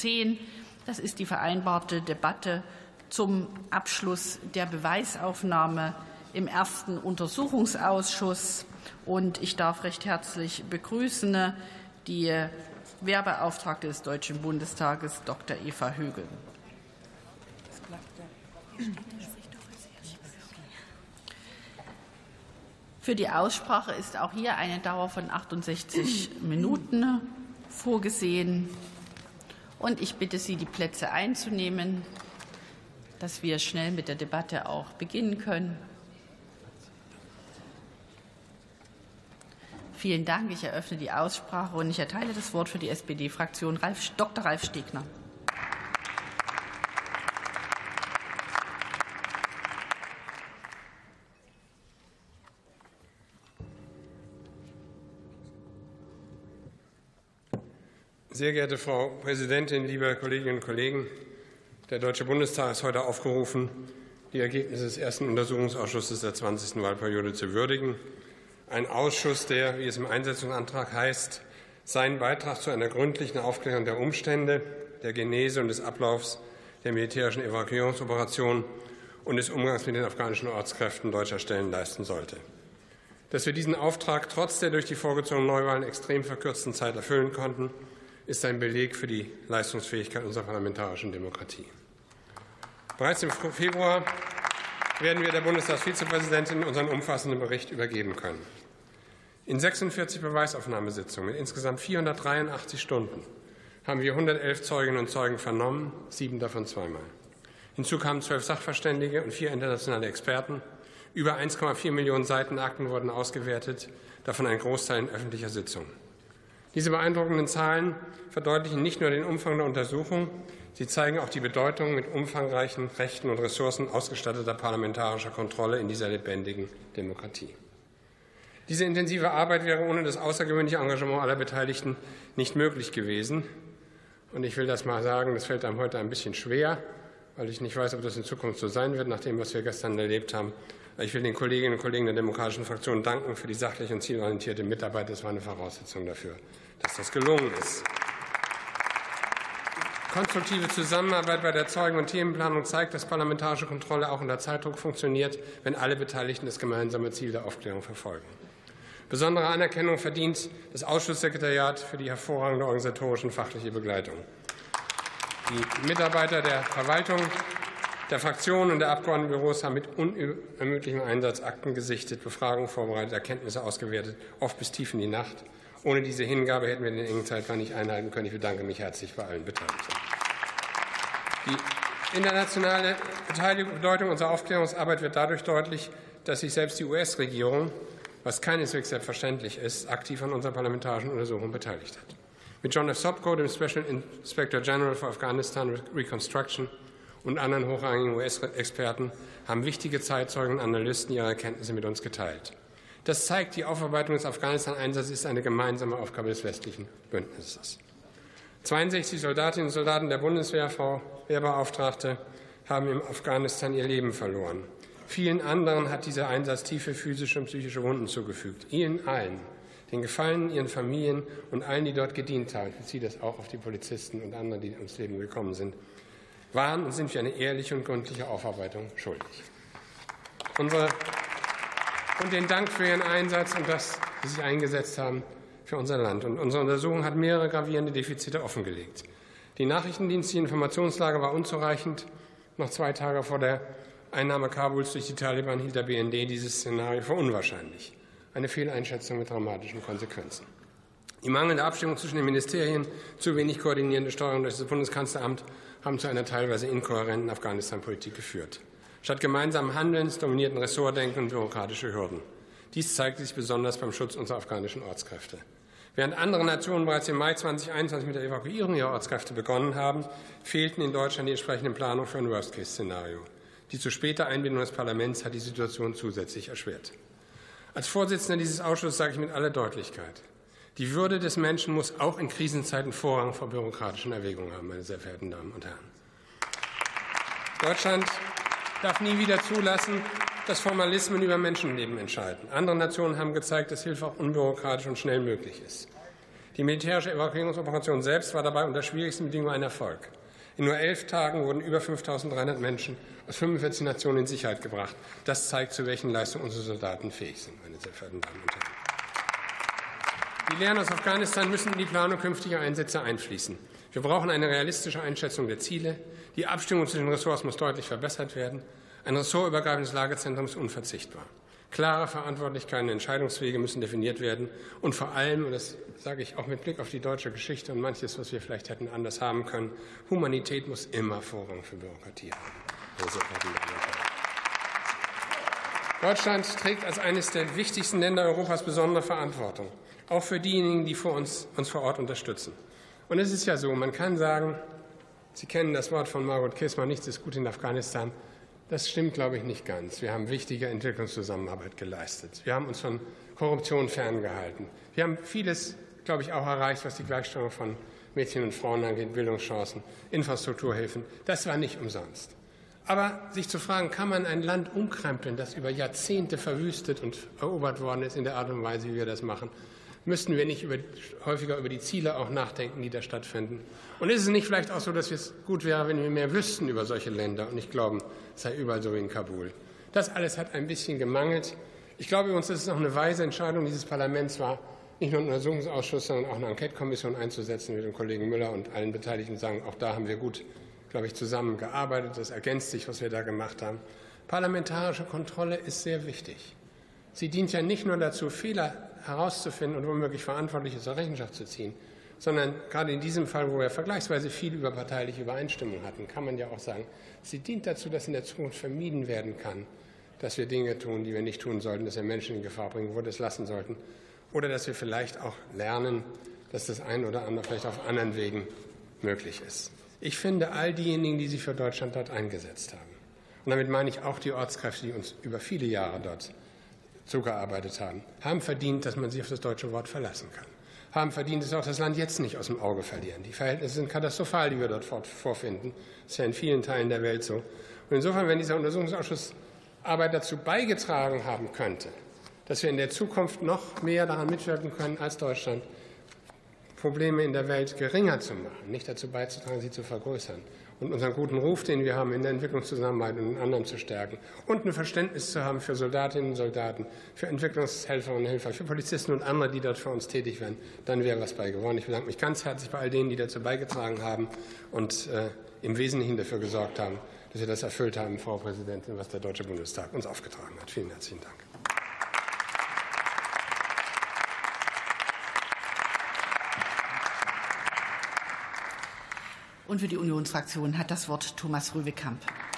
10. Das ist die vereinbarte Debatte zum Abschluss der Beweisaufnahme im ersten Untersuchungsausschuss. Und ich darf recht herzlich begrüßen die Wehrbeauftragte des Deutschen Bundestages, Dr. Eva Högel. Für die Aussprache ist auch hier eine Dauer von 68 Minuten vorgesehen. Und ich bitte Sie, die Plätze einzunehmen, dass wir schnell mit der Debatte auch beginnen können. Vielen Dank. Ich eröffne die Aussprache und ich erteile das Wort für die SPD-Fraktion Dr. Ralf Stegner. Sehr geehrte Frau Präsidentin, liebe Kolleginnen und Kollegen! Der Deutsche Bundestag ist heute aufgerufen, die Ergebnisse des ersten Untersuchungsausschusses der 20. Wahlperiode zu würdigen. Ein Ausschuss, der, wie es im Einsetzungsantrag heißt, seinen Beitrag zu einer gründlichen Aufklärung der Umstände, der Genese und des Ablaufs der militärischen Evakuierungsoperation und des Umgangs mit den afghanischen Ortskräften deutscher Stellen leisten sollte. Dass wir diesen Auftrag trotz der durch die vorgezogenen Neuwahlen extrem verkürzten Zeit erfüllen konnten, ist ein Beleg für die Leistungsfähigkeit unserer parlamentarischen Demokratie. Bereits im Februar werden wir der Bundestagsvizepräsidentin unseren umfassenden Bericht übergeben können. In 46 Beweisaufnahmesitzungen mit insgesamt 483 Stunden haben wir 111 Zeuginnen und Zeugen vernommen, 7 davon zweimal. Hinzu kamen 12 Sachverständige und 4 internationale Experten. Über 1,4 Millionen Seiten Akten wurden ausgewertet, davon ein Großteil in öffentlicher Sitzung. Diese beeindruckenden Zahlen verdeutlichen nicht nur den Umfang der Untersuchung, sie zeigen auch die Bedeutung mit umfangreichen Rechten und Ressourcen ausgestatteter parlamentarischer Kontrolle in dieser lebendigen Demokratie. Diese intensive Arbeit wäre ohne das außergewöhnliche Engagement aller Beteiligten nicht möglich gewesen. Und ich will das mal sagen, das fällt einem heute ein bisschen schwer, weil ich nicht weiß, ob das in Zukunft so sein wird, nach dem, was wir gestern erlebt haben. Ich will den Kolleginnen und Kollegen der Demokratischen Fraktion danken für die sachliche und zielorientierte Mitarbeit. Das war eine Voraussetzung dafür, dass das gelungen ist. Konstruktive Zusammenarbeit bei der Zeugen- und Themenplanung zeigt, dass parlamentarische Kontrolle auch unter Zeitdruck funktioniert, wenn alle Beteiligten das gemeinsame Ziel der Aufklärung verfolgen. Besondere Anerkennung verdient das Ausschusssekretariat für die hervorragende organisatorische und fachliche Begleitung. Die Mitarbeiter der Verwaltung, der Fraktionen und der Abgeordnetenbüros haben mit unermüdlichem Einsatz Akten gesichtet, Befragungen vorbereitet, Erkenntnisse ausgewertet, oft bis tief in die Nacht. Ohne diese Hingabe hätten wir den engen Zeitplan nicht einhalten können. Ich bedanke mich herzlich bei allen Beteiligten. Die internationale Bedeutung unserer Aufklärungsarbeit wird dadurch deutlich, dass sich selbst die US-Regierung, was keineswegs selbstverständlich ist, aktiv an unserer parlamentarischen Untersuchung beteiligt hat. Mit John F. Sopko, dem Special Inspector General for Afghanistan Reconstruction, und anderen hochrangigen US-Experten haben wichtige Zeitzeugen und Analysten ihre Erkenntnisse mit uns geteilt. Das zeigt, die Aufarbeitung des Afghanistan-Einsatzes ist eine gemeinsame Aufgabe des westlichen Bündnisses. 62 Soldatinnen und Soldaten der Bundeswehr, Frau Wehrbeauftragte, haben im Afghanistan ihr Leben verloren. Vielen anderen hat dieser Einsatz tiefe physische und psychische Wunden zugefügt. Ihnen allen, den Gefallenen, ihren Familien und allen, die dort gedient haben, ich beziehe das auch auf die Polizisten und andere, die ums Leben gekommen sind, waren und sind wir eine ehrliche und gründliche Aufarbeitung schuldig. Und den Dank für Ihren Einsatz und dass Sie sich eingesetzt haben für unser Land. Und unsere Untersuchung hat mehrere gravierende Defizite offengelegt. Die nachrichtendienstliche Informationslage war unzureichend. Noch 2 Tage vor der Einnahme Kabuls durch die Taliban hielt der BND dieses Szenario für unwahrscheinlich. Eine Fehleinschätzung mit dramatischen Konsequenzen. Die mangelnde Abstimmung zwischen den Ministerien, zu wenig koordinierende Steuerung durch das Bundeskanzleramt haben zu einer teilweise inkohärenten Afghanistan-Politik geführt. Statt gemeinsamen Handelns dominierten Ressortdenken und bürokratische Hürden. Dies zeigte sich besonders beim Schutz unserer afghanischen Ortskräfte. Während andere Nationen bereits im Mai 2021 mit der Evakuierung ihrer Ortskräfte begonnen haben, fehlten in Deutschland die entsprechenden Planungen für ein Worst-Case-Szenario. Die zu späte Einbindung des Parlaments hat die Situation zusätzlich erschwert. Als Vorsitzender dieses Ausschusses sage ich mit aller Deutlichkeit, die Würde des Menschen muss auch in Krisenzeiten Vorrang vor bürokratischen Erwägungen haben, meine sehr verehrten Damen und Herren. Deutschland darf nie wieder zulassen, dass Formalismen über Menschenleben entscheiden. Andere Nationen haben gezeigt, dass Hilfe auch unbürokratisch und schnell möglich ist. Die militärische Evakuierungsoperation selbst war dabei unter schwierigsten Bedingungen ein Erfolg. In nur 11 Tagen wurden über 5.300 Menschen aus 45 Nationen in Sicherheit gebracht. Das zeigt, zu welchen Leistungen unsere Soldaten fähig sind, meine sehr verehrten Damen und Herren. Die Lehren aus Afghanistan müssen in die Planung künftiger Einsätze einfließen. Wir brauchen eine realistische Einschätzung der Ziele. Die Abstimmung zwischen den Ressorts muss deutlich verbessert werden. Ein ressortübergreifendes Lagezentrum ist unverzichtbar. Klare Verantwortlichkeiten und Entscheidungswege müssen definiert werden. Und vor allem, und das sage ich auch mit Blick auf die deutsche Geschichte und manches, was wir vielleicht hätten anders haben können, Humanität muss immer Vorrang für Bürokratie haben. Deutschland trägt als eines der wichtigsten Länder Europas besondere Verantwortung, auch für diejenigen, die uns vor Ort unterstützen. Und es ist ja so, man kann sagen, Sie kennen das Wort von Margot Kissmann, nichts ist gut in Afghanistan. Das stimmt, glaube ich, nicht ganz. Wir haben wichtige Entwicklungszusammenarbeit geleistet. Wir haben uns von Korruption ferngehalten. Wir haben vieles, glaube ich, auch erreicht, was die Gleichstellung von Mädchen und Frauen angeht, Bildungschancen, Infrastrukturhilfen. Das war nicht umsonst. Aber sich zu fragen, kann man ein Land umkrempeln, das über Jahrzehnte verwüstet und erobert worden ist in der Art und Weise, wie wir das machen, müssten wir nicht häufiger über die Ziele auch nachdenken, die da stattfinden. Und ist es nicht vielleicht auch so, dass es gut wäre, wenn wir mehr wüssten über solche Länder und nicht glauben, es sei überall so wie in Kabul. Das alles hat ein bisschen gemangelt. Ich glaube übrigens, dass es auch eine weise Entscheidung dieses Parlaments war, nicht nur einen Untersuchungsausschuss, sondern auch eine Enquete-Kommission einzusetzen mit dem Kollegen Müller und allen Beteiligten sagen, auch da haben wir gut, glaube ich, zusammengearbeitet. Das ergänzt sich, was wir da gemacht haben. Parlamentarische Kontrolle ist sehr wichtig. Sie dient ja nicht nur dazu, Fehler herauszufinden und womöglich Verantwortliche zur Rechenschaft zu ziehen, sondern gerade in diesem Fall, wo wir vergleichsweise viel überparteiliche Übereinstimmung hatten, kann man ja auch sagen, sie dient dazu, dass in der Zukunft vermieden werden kann, dass wir Dinge tun, die wir nicht tun sollten, dass wir Menschen in Gefahr bringen, wo wir das lassen sollten, oder dass wir vielleicht auch lernen, dass das ein oder andere vielleicht auf anderen Wegen möglich ist. Ich finde, all diejenigen, die sich für Deutschland dort eingesetzt haben, und damit meine ich auch die Ortskräfte, die uns über viele Jahre dort zugearbeitet haben, haben verdient, dass man sich auf das deutsche Wort verlassen kann. Haben verdient, dass wir auch das Land jetzt nicht aus dem Auge verlieren. Die Verhältnisse sind katastrophal, die wir dort vorfinden. Das ist ja in vielen Teilen der Welt so. Und insofern, wenn dieser Untersuchungsausschussarbeit dazu beigetragen haben könnte, dass wir in der Zukunft noch mehr daran mitwirken können als Deutschland, Probleme in der Welt geringer zu machen, nicht dazu beizutragen, sie zu vergrößern und unseren guten Ruf, den wir haben, in der Entwicklungszusammenarbeit und in anderen zu stärken und ein Verständnis zu haben für Soldatinnen und Soldaten, für Entwicklungshelferinnen und Helfer, für Polizisten und andere, die dort für uns tätig werden, dann wäre was bei geworden. Ich bedanke mich ganz herzlich bei all denen, die dazu beigetragen haben und im Wesentlichen dafür gesorgt haben, dass wir das erfüllt haben, Frau Präsidentin, was der Deutsche Bundestag uns aufgetragen hat. Vielen herzlichen Dank. Und für die Unionsfraktion hat das Wort Thomas Röwekamp.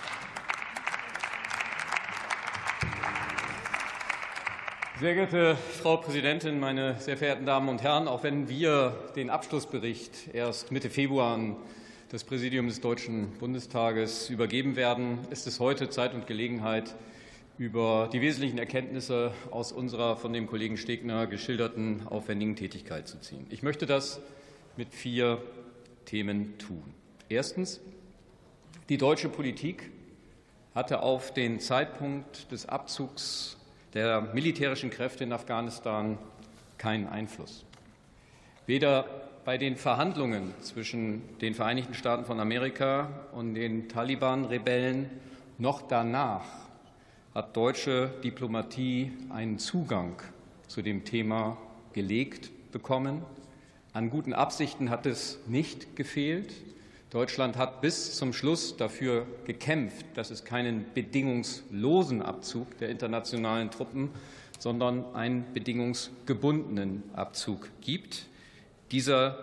Sehr geehrte Frau Präsidentin, meine sehr verehrten Damen und Herren! Auch wenn wir den Abschlussbericht erst Mitte Februar an das Präsidium des Deutschen Bundestages übergeben werden, ist es heute Zeit und Gelegenheit, über die wesentlichen Erkenntnisse aus unserer von dem Kollegen Stegner geschilderten aufwendigen Tätigkeit zu ziehen. Ich möchte das mit 4 Themen tun. Erstens. Die deutsche Politik hatte auf den Zeitpunkt des Abzugs der militärischen Kräfte in Afghanistan keinen Einfluss. Weder bei den Verhandlungen zwischen den Vereinigten Staaten von Amerika und den Taliban-Rebellen noch danach hat deutsche Diplomatie einen Zugang zu dem Thema gelegt bekommen. An guten Absichten hat es nicht gefehlt. Deutschland hat bis zum Schluss dafür gekämpft, dass es keinen bedingungslosen Abzug der internationalen Truppen, sondern einen bedingungsgebundenen Abzug gibt. Dieser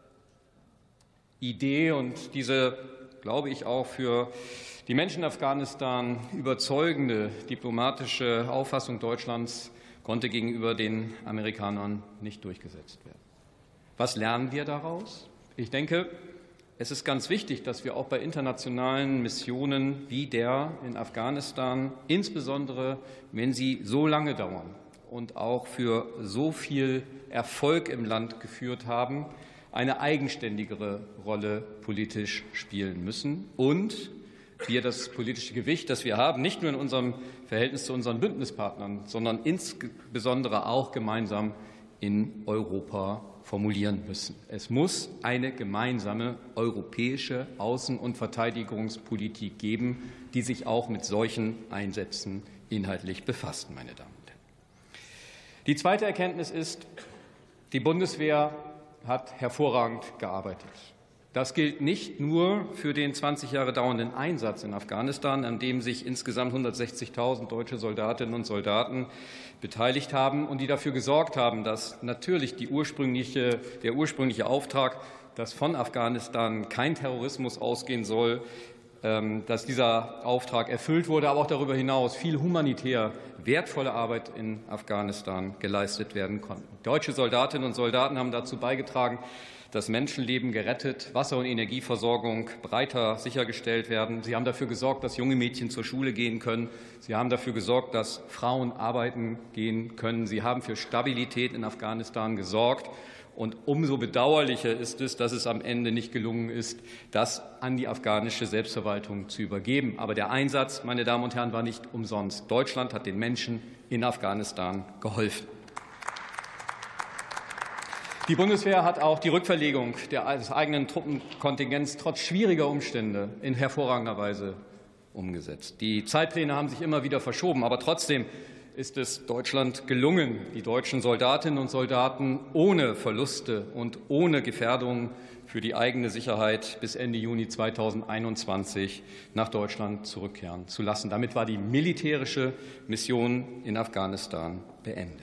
Idee und diese, glaube ich, auch für die Menschen in Afghanistan überzeugende diplomatische Auffassung Deutschlands konnte gegenüber den Amerikanern nicht durchgesetzt werden. Was lernen wir daraus? Ich denke, es ist ganz wichtig, dass wir auch bei internationalen Missionen wie der in Afghanistan, insbesondere wenn sie so lange dauern und auch für so viel Erfolg im Land geführt haben, eine eigenständigere Rolle politisch spielen müssen und wir das politische Gewicht, das wir haben, nicht nur in unserem Verhältnis zu unseren Bündnispartnern, sondern insbesondere auch gemeinsam in Europa formulieren müssen. Es muss eine gemeinsame europäische Außen- und Verteidigungspolitik geben, die sich auch mit solchen Einsätzen inhaltlich befasst, meine Damen und Herren. Die zweite Erkenntnis ist, die Bundeswehr hat hervorragend gearbeitet. Das gilt nicht nur für den 20 Jahre dauernden Einsatz in Afghanistan, an dem sich insgesamt 160.000 deutsche Soldatinnen und Soldaten beteiligt haben und die dafür gesorgt haben, dass natürlich der ursprüngliche Auftrag, dass von Afghanistan kein Terrorismus ausgehen soll, dass dieser Auftrag erfüllt wurde, aber auch darüber hinaus viel humanitär wertvolle Arbeit in Afghanistan geleistet werden konnte. Deutsche Soldatinnen und Soldaten haben dazu beigetragen, dass Menschenleben gerettet, Wasser- und Energieversorgung breiter sichergestellt werden. Sie haben dafür gesorgt, dass junge Mädchen zur Schule gehen können. Sie haben dafür gesorgt, dass Frauen arbeiten gehen können. Sie haben für Stabilität in Afghanistan gesorgt. Und umso bedauerlicher ist es, dass es am Ende nicht gelungen ist, das an die afghanische Selbstverwaltung zu übergeben. Aber der Einsatz, meine Damen und Herren, war nicht umsonst. Deutschland hat den Menschen in Afghanistan geholfen. Die Bundeswehr hat auch die Rückverlegung des eigenen Truppenkontingents trotz schwieriger Umstände in hervorragender Weise umgesetzt. Die Zeitpläne haben sich immer wieder verschoben, aber trotzdem ist es Deutschland gelungen, die deutschen Soldatinnen und Soldaten ohne Verluste und ohne Gefährdung für die eigene Sicherheit bis Ende Juni 2021 nach Deutschland zurückkehren zu lassen. Damit war die militärische Mission in Afghanistan beendet.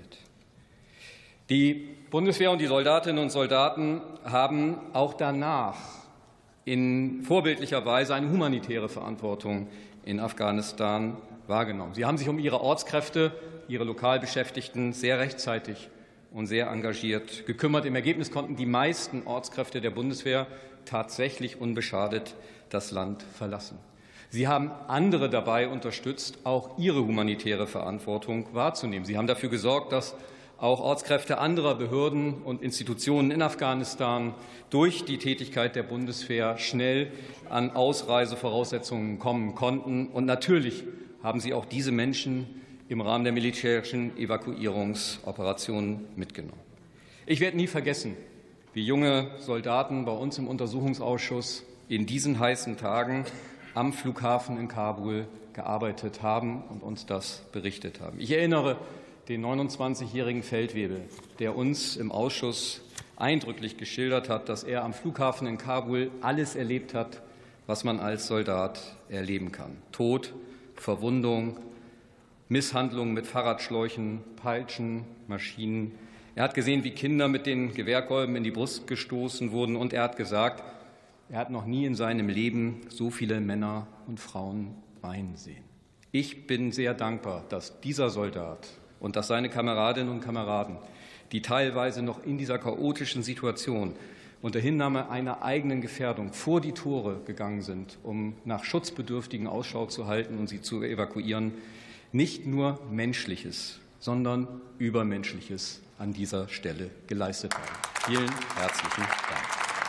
Die Bundeswehr und die Soldatinnen und Soldaten haben auch danach in vorbildlicher Weise eine humanitäre Verantwortung in Afghanistan wahrgenommen. Sie haben sich um ihre Ortskräfte, ihre Lokalbeschäftigten sehr rechtzeitig und sehr engagiert gekümmert. Im Ergebnis konnten die meisten Ortskräfte der Bundeswehr tatsächlich unbeschadet das Land verlassen. Sie haben andere dabei unterstützt, auch ihre humanitäre Verantwortung wahrzunehmen. Sie haben dafür gesorgt, dass auch Ortskräfte anderer Behörden und Institutionen in Afghanistan durch die Tätigkeit der Bundeswehr schnell an Ausreisevoraussetzungen kommen konnten. Und natürlich haben Sie auch diese Menschen im Rahmen der militärischen Evakuierungsoperationen mitgenommen. Ich werde nie vergessen, wie junge Soldaten bei uns im Untersuchungsausschuss in diesen heißen Tagen am Flughafen in Kabul gearbeitet haben und uns das berichtet haben. Ich erinnere den 29-jährigen Feldwebel, der uns im Ausschuss eindrücklich geschildert hat, dass er am Flughafen in Kabul alles erlebt hat, was man als Soldat erleben kann. Tod, Verwundung, Misshandlungen mit Fahrradschläuchen, Peitschen, Maschinen. Er hat gesehen, wie Kinder mit den Gewehrkolben in die Brust gestoßen wurden, und er hat gesagt, er hat noch nie in seinem Leben so viele Männer und Frauen weinen sehen. Ich bin sehr dankbar, dass dieser Soldat und dass seine Kameradinnen und Kameraden, die teilweise noch in dieser chaotischen Situation unter Hinnahme einer eigenen Gefährdung vor die Tore gegangen sind, um nach Schutzbedürftigen Ausschau zu halten und sie zu evakuieren, nicht nur Menschliches, sondern Übermenschliches an dieser Stelle geleistet haben. Vielen herzlichen Dank.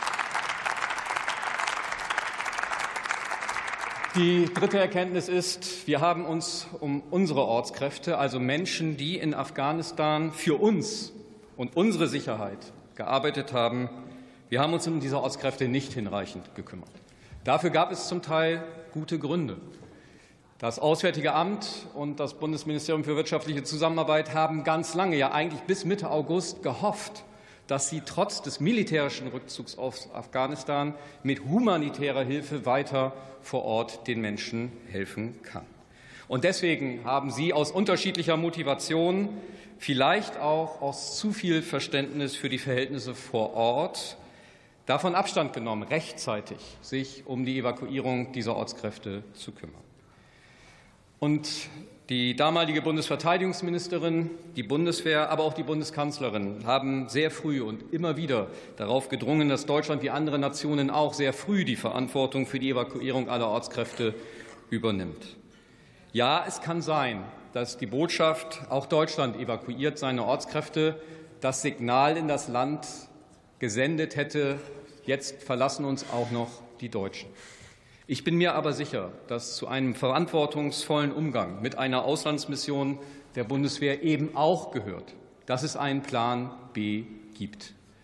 Die dritte Erkenntnis ist, wir haben uns um unsere Ortskräfte, also Menschen, die in Afghanistan für uns und unsere Sicherheit gearbeitet haben, wir haben uns um diese Ortskräfte nicht hinreichend gekümmert. Dafür gab es zum Teil gute Gründe. Das Auswärtige Amt und das Bundesministerium für wirtschaftliche Zusammenarbeit haben ganz lange, ja eigentlich bis Mitte August, gehofft, dass sie trotz des militärischen Rückzugs aus Afghanistan mit humanitärer Hilfe weiter vor Ort den Menschen helfen kann. Und deswegen haben sie aus unterschiedlicher Motivation, vielleicht auch aus zu viel Verständnis für die Verhältnisse vor Ort, davon Abstand genommen, rechtzeitig sich um die Evakuierung dieser Ortskräfte zu kümmern. Und die damalige Bundesverteidigungsministerin, die Bundeswehr, aber auch die Bundeskanzlerin haben sehr früh und immer wieder darauf gedrungen, dass Deutschland wie andere Nationen auch sehr früh die Verantwortung für die Evakuierung aller Ortskräfte übernimmt. Ja, es kann sein, dass die Botschaft, auch Deutschland evakuiert seine Ortskräfte, das Signal in das Land gesendet hätte, jetzt verlassen uns auch noch die Deutschen. Ich bin mir aber sicher, dass zu einem verantwortungsvollen Umgang mit einer Auslandsmission der Bundeswehr eben auch gehört, dass es einen Plan B gibt.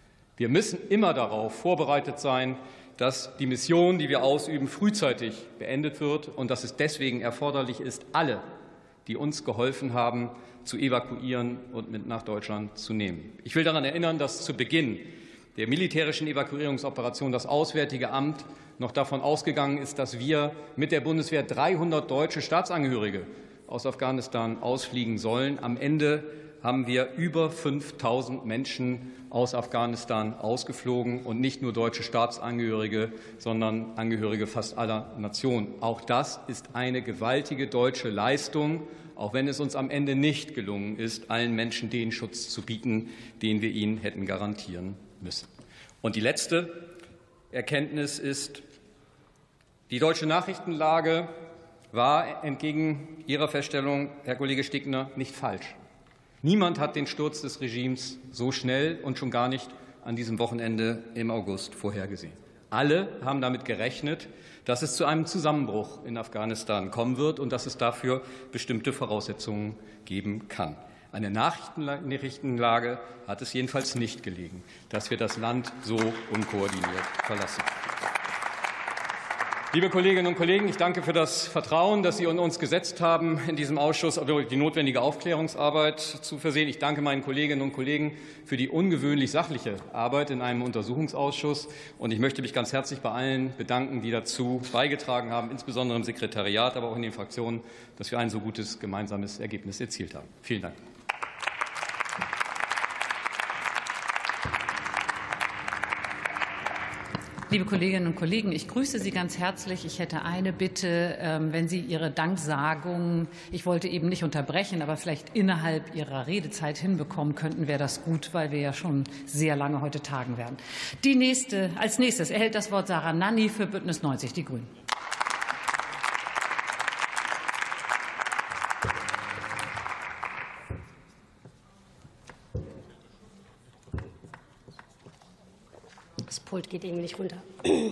Wir müssen immer darauf vorbereitet sein, dass die Mission, die wir ausüben, frühzeitig beendet wird und dass es deswegen erforderlich ist, alle, die uns geholfen haben, zu evakuieren und mit nach Deutschland zu nehmen. Ich will daran erinnern, dass zu Beginn der militärischen Evakuierungsoperation das Auswärtige Amt noch davon ausgegangen ist, dass wir mit der Bundeswehr 300 deutsche Staatsangehörige aus Afghanistan ausfliegen sollen. Am Ende haben wir über 5.000 Menschen aus Afghanistan ausgeflogen und nicht nur deutsche Staatsangehörige, sondern Angehörige fast aller Nationen. Auch das ist eine gewaltige deutsche Leistung, auch wenn es uns am Ende nicht gelungen ist, allen Menschen den Schutz zu bieten, den wir ihnen hätten garantieren müssen. Und die letzte Erkenntnis ist, die deutsche Nachrichtenlage war entgegen Ihrer Feststellung, Herr Kollege Stickner, nicht falsch. Niemand hat den Sturz des Regimes so schnell und schon gar nicht an diesem Wochenende im August vorhergesehen. Alle haben damit gerechnet, dass es zu einem Zusammenbruch in Afghanistan kommen wird und dass es dafür bestimmte Voraussetzungen geben kann. Eine Nachrichtenlage hat es jedenfalls nicht gelegen, dass wir das Land so unkoordiniert verlassen. Liebe Kolleginnen und Kollegen, ich danke für das Vertrauen, das Sie in uns gesetzt haben, in diesem Ausschuss die notwendige Aufklärungsarbeit zu versehen. Ich danke meinen Kolleginnen und Kollegen für die ungewöhnlich sachliche Arbeit in einem Untersuchungsausschuss. Und ich möchte mich ganz herzlich bei allen bedanken, die dazu beigetragen haben, insbesondere im Sekretariat, aber auch in den Fraktionen, dass wir ein so gutes gemeinsames Ergebnis erzielt haben. Vielen Dank. Liebe Kolleginnen und Kollegen, ich grüße Sie ganz herzlich. Ich hätte eine Bitte, wenn Sie Ihre Danksagung, ich wollte eben nicht unterbrechen, aber vielleicht innerhalb Ihrer Redezeit hinbekommen könnten, wäre das gut, weil wir ja schon sehr lange heute tagen werden. Als nächstes erhält das Wort Sarah Nanni für Bündnis 90 Die Grünen. Das Pult geht irgendwie nicht runter.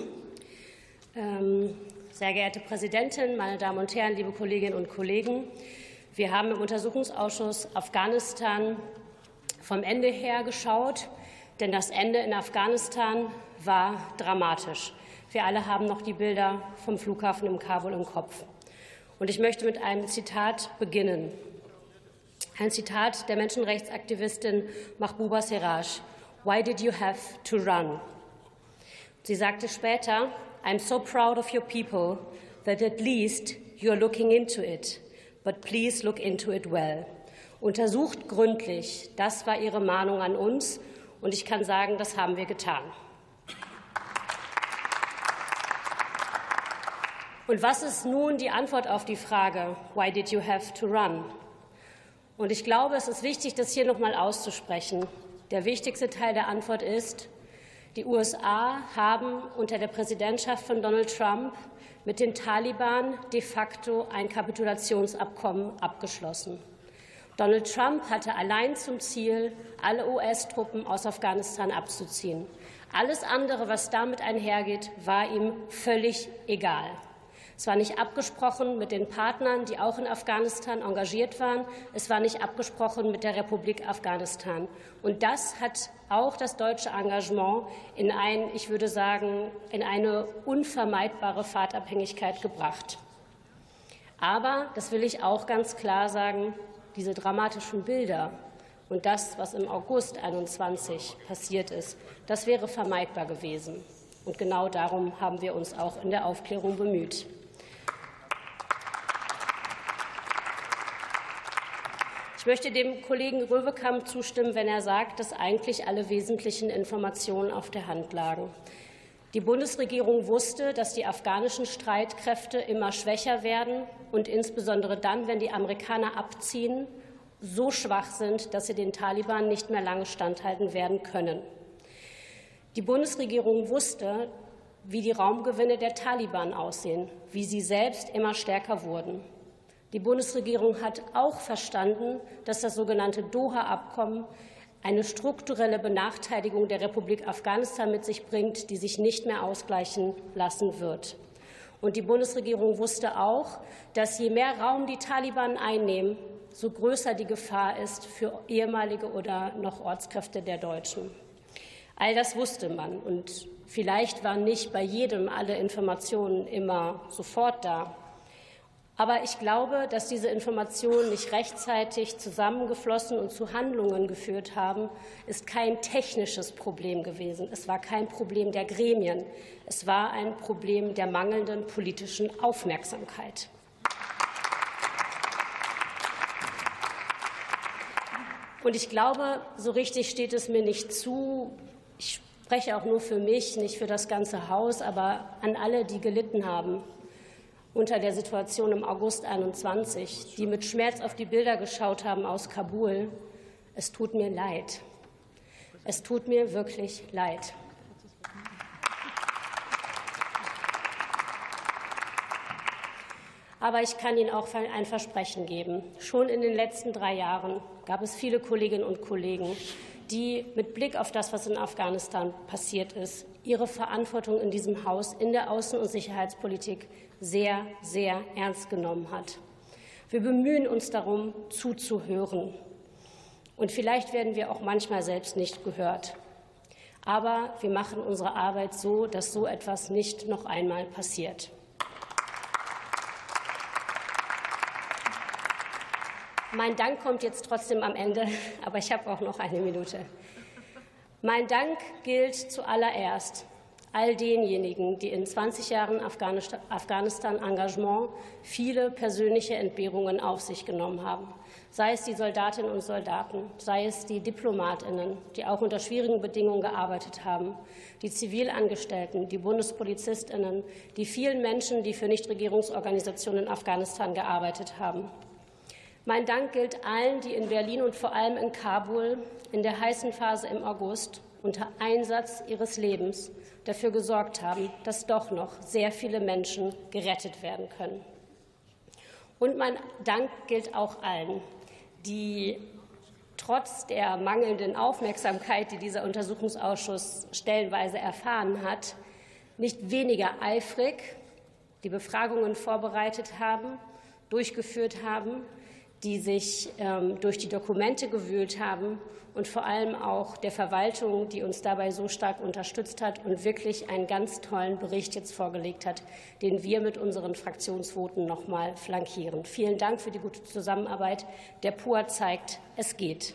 Sehr geehrte Präsidentin, meine Damen und Herren, liebe Kolleginnen und Kollegen! Wir haben im Untersuchungsausschuss Afghanistan vom Ende her geschaut, denn das Ende in Afghanistan war dramatisch. Wir alle haben noch die Bilder vom Flughafen in Kabul im Kopf. Und ich möchte mit einem Zitat beginnen. Ein Zitat der Menschenrechtsaktivistin Mahbouba Seraj. Why did you have to run? Sie sagte später, I'm so proud of your people that at least you are looking into it, but please look into it well. Untersucht gründlich, das war ihre Mahnung an uns, und ich kann sagen, das haben wir getan. Und was ist nun die Antwort auf die Frage, why did you have to run? Und ich glaube, es ist wichtig, das hier noch mal auszusprechen. Der wichtigste Teil der Antwort ist, die USA haben unter der Präsidentschaft von Donald Trump mit den Taliban de facto ein Kapitulationsabkommen abgeschlossen. Donald Trump hatte allein zum Ziel, alle US-Truppen aus Afghanistan abzuziehen. Alles andere, was damit einhergeht, war ihm völlig egal. Es war nicht abgesprochen mit den Partnern, die auch in Afghanistan engagiert waren. Es war nicht abgesprochen mit der Republik Afghanistan. Und das hat auch das deutsche Engagement in ich würde sagen, in eine unvermeidbare Fahrtabhängigkeit gebracht. Aber, das will ich auch ganz klar sagen, diese dramatischen Bilder und das, was im August 2021 passiert ist, das wäre vermeidbar gewesen. Und genau darum haben wir uns auch in der Aufklärung bemüht. Ich möchte dem Kollegen Röwekamp zustimmen, wenn er sagt, dass eigentlich alle wesentlichen Informationen auf der Hand lagen. Die Bundesregierung wusste, dass die afghanischen Streitkräfte immer schwächer werden und insbesondere dann, wenn die Amerikaner abziehen, so schwach sind, dass sie den Taliban nicht mehr lange standhalten werden können. Die Bundesregierung wusste, wie die Raumgewinne der Taliban aussehen, wie sie selbst immer stärker wurden. Die Bundesregierung hat auch verstanden, dass das sogenannte Doha-Abkommen eine strukturelle Benachteiligung der Republik Afghanistan mit sich bringt, die sich nicht mehr ausgleichen lassen wird. Und die Bundesregierung wusste auch, dass je mehr Raum die Taliban einnehmen, so größer die Gefahr ist für ehemalige oder noch Ortskräfte der Deutschen. All das wusste man, und vielleicht waren nicht bei jedem alle Informationen immer sofort da. Aber ich glaube, dass diese Informationen nicht rechtzeitig zusammengeflossen und zu Handlungen geführt haben, ist kein technisches Problem gewesen. Es war kein Problem der Gremien. Es war ein Problem der mangelnden politischen Aufmerksamkeit. Und ich glaube, so richtig steht es mir nicht zu, ich spreche auch nur für mich, nicht für das ganze Haus, aber an alle, die gelitten haben unter der Situation im August 21, die mit Schmerz auf die Bilder geschaut haben aus Kabul. Es tut mir leid. Es tut mir wirklich leid. Aber ich kann Ihnen auch ein Versprechen geben. Schon in den letzten 3 Jahren gab es viele Kolleginnen und Kollegen, die mit Blick auf das, was in Afghanistan passiert ist, ihre Verantwortung in diesem Haus in der Außen- und Sicherheitspolitik sehr, sehr ernst genommen hat. Wir bemühen uns darum, zuzuhören. Und vielleicht werden wir auch manchmal selbst nicht gehört. Aber wir machen unsere Arbeit so, dass so etwas nicht noch einmal passiert. Mein Dank kommt jetzt trotzdem am Ende, aber ich habe auch noch eine Minute. Mein Dank gilt zuallererst all denjenigen, die in 20 Jahren Afghanistan-Engagement viele persönliche Entbehrungen auf sich genommen haben. Sei es die Soldatinnen und Soldaten, sei es die DiplomatInnen, die auch unter schwierigen Bedingungen gearbeitet haben, die Zivilangestellten, die BundespolizistInnen, die vielen Menschen, die für Nichtregierungsorganisationen in Afghanistan gearbeitet haben. Mein Dank gilt allen, die in Berlin und vor allem in Kabul in der heißen Phase im August unter Einsatz ihres Lebens dafür gesorgt haben, dass doch noch sehr viele Menschen gerettet werden können. Und mein Dank gilt auch allen, die trotz der mangelnden Aufmerksamkeit, die dieser Untersuchungsausschuss stellenweise erfahren hat, nicht weniger eifrig die Befragungen vorbereitet haben, durchgeführt haben, die sich durch die Dokumente gewühlt haben und vor allem auch der Verwaltung, die uns dabei so stark unterstützt hat und wirklich einen ganz tollen Bericht jetzt vorgelegt hat, den wir mit unseren Fraktionsvoten noch mal flankieren. Vielen Dank für die gute Zusammenarbeit. Der PUA zeigt, es geht.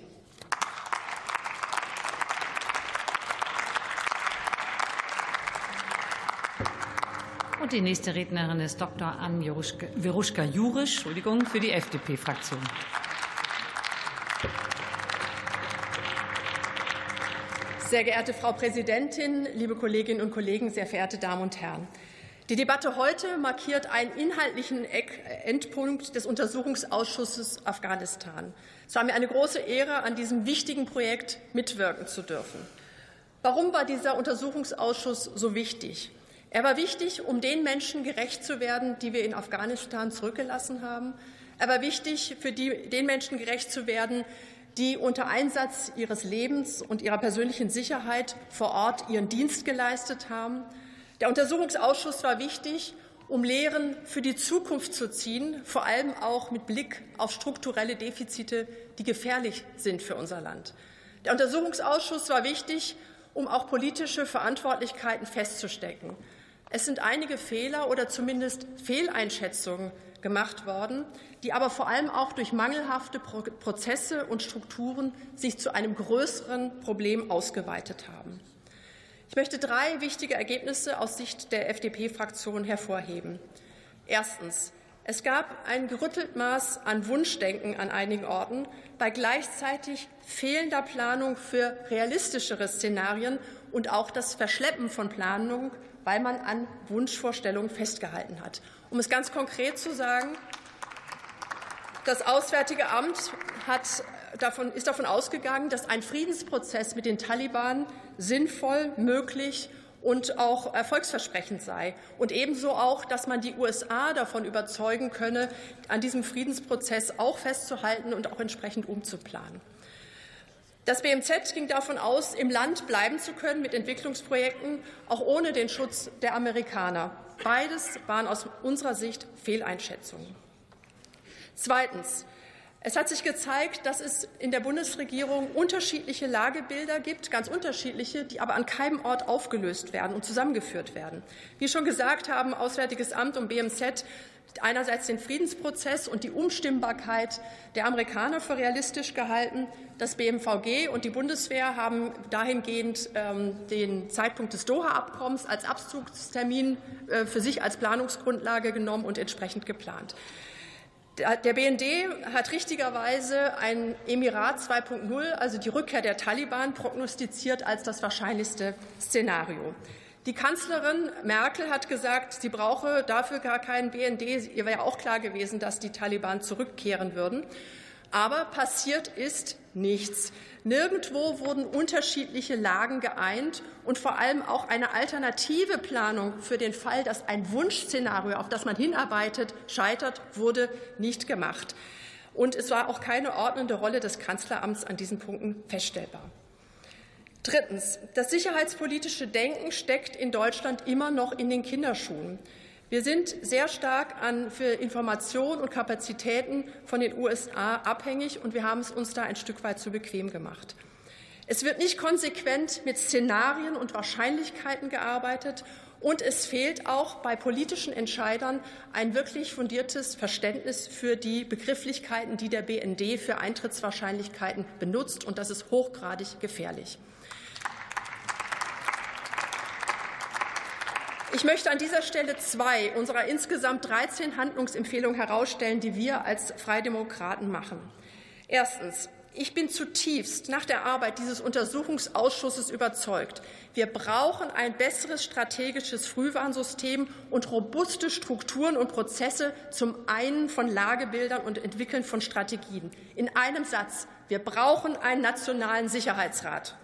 Und die nächste Rednerin ist Dr. Ann Veruschka-Jurisch, für die FDP-Fraktion. Sehr geehrte Frau Präsidentin, liebe Kolleginnen und Kollegen, sehr verehrte Damen und Herren! Die Debatte heute markiert einen inhaltlichen Endpunkt des Untersuchungsausschusses Afghanistan. Es war mir eine große Ehre, an diesem wichtigen Projekt mitwirken zu dürfen. Warum war dieser Untersuchungsausschuss so wichtig? Er war wichtig, um den Menschen gerecht zu werden, die wir in Afghanistan zurückgelassen haben. Er war wichtig, den Menschen gerecht zu werden, die unter Einsatz ihres Lebens und ihrer persönlichen Sicherheit vor Ort ihren Dienst geleistet haben. Der Untersuchungsausschuss war wichtig, um Lehren für die Zukunft zu ziehen, vor allem auch mit Blick auf strukturelle Defizite, die gefährlich sind für unser Land. Der Untersuchungsausschuss war wichtig, um auch politische Verantwortlichkeiten festzustecken. Es sind einige Fehler oder zumindest Fehleinschätzungen gemacht worden, die aber vor allem auch durch mangelhafte Prozesse und Strukturen sich zu einem größeren Problem ausgeweitet haben. Ich möchte 3 wichtige Ergebnisse aus Sicht der FDP-Fraktion hervorheben. Erstens. Es gab ein gerüttelt Maß an Wunschdenken an einigen Orten, bei gleichzeitig fehlender Planung für realistischere Szenarien und auch das Verschleppen von Planungen, weil man an Wunschvorstellungen festgehalten hat. Um es ganz konkret zu sagen, das Auswärtige Amt ist davon ausgegangen, dass ein Friedensprozess mit den Taliban sinnvoll, möglich und auch erfolgsversprechend sei. Und ebenso auch, dass man die USA davon überzeugen könne, an diesem Friedensprozess auch festzuhalten und auch entsprechend umzuplanen. Das BMZ ging davon aus, im Land bleiben zu können mit Entwicklungsprojekten, auch ohne den Schutz der Amerikaner. Beides waren aus unserer Sicht Fehleinschätzungen. Zweitens. Es hat sich gezeigt, dass es in der Bundesregierung unterschiedliche Lagebilder gibt, ganz unterschiedliche, die aber an keinem Ort aufgelöst werden und zusammengeführt werden. Wie schon gesagt haben Auswärtiges Amt und BMZ einerseits den Friedensprozess und die Umstimmbarkeit der Amerikaner für realistisch gehalten. Das BMVG und die Bundeswehr haben dahingehend den Zeitpunkt des Doha-Abkommens als Abzugstermin für sich als Planungsgrundlage genommen und entsprechend geplant. Der BND hat richtigerweise ein Emirat 2.0, also die Rückkehr der Taliban, prognostiziert als das wahrscheinlichste Szenario. Die Kanzlerin Merkel hat gesagt, sie brauche dafür gar keinen BND. Ihr wäre auch klar gewesen, dass die Taliban zurückkehren würden. Aber passiert ist nichts. Nirgendwo wurden unterschiedliche Lagen geeint und vor allem auch eine alternative Planung für den Fall, dass ein Wunschszenario, auf das man hinarbeitet, scheitert, wurde nicht gemacht. Und es war auch keine ordnende Rolle des Kanzleramts an diesen Punkten feststellbar. Drittens. Das sicherheitspolitische Denken steckt in Deutschland immer noch in den Kinderschuhen. Wir sind sehr stark für Informationen und Kapazitäten von den USA abhängig, und wir haben es uns da ein Stück weit zu bequem gemacht. Es wird nicht konsequent mit Szenarien und Wahrscheinlichkeiten gearbeitet, und es fehlt auch bei politischen Entscheidern ein wirklich fundiertes Verständnis für die Begrifflichkeiten, die der BND für Eintrittswahrscheinlichkeiten benutzt, und das ist hochgradig gefährlich. Ich möchte an dieser Stelle 2 unserer insgesamt 13 Handlungsempfehlungen herausstellen, die wir als Freie Demokraten machen. Erstens. Ich bin zutiefst nach der Arbeit dieses Untersuchungsausschusses überzeugt. Wir brauchen ein besseres strategisches Frühwarnsystem und robuste Strukturen und Prozesse zum Einen von Lagebildern und Entwickeln von Strategien. In einem Satz. Wir brauchen einen nationalen Sicherheitsrat.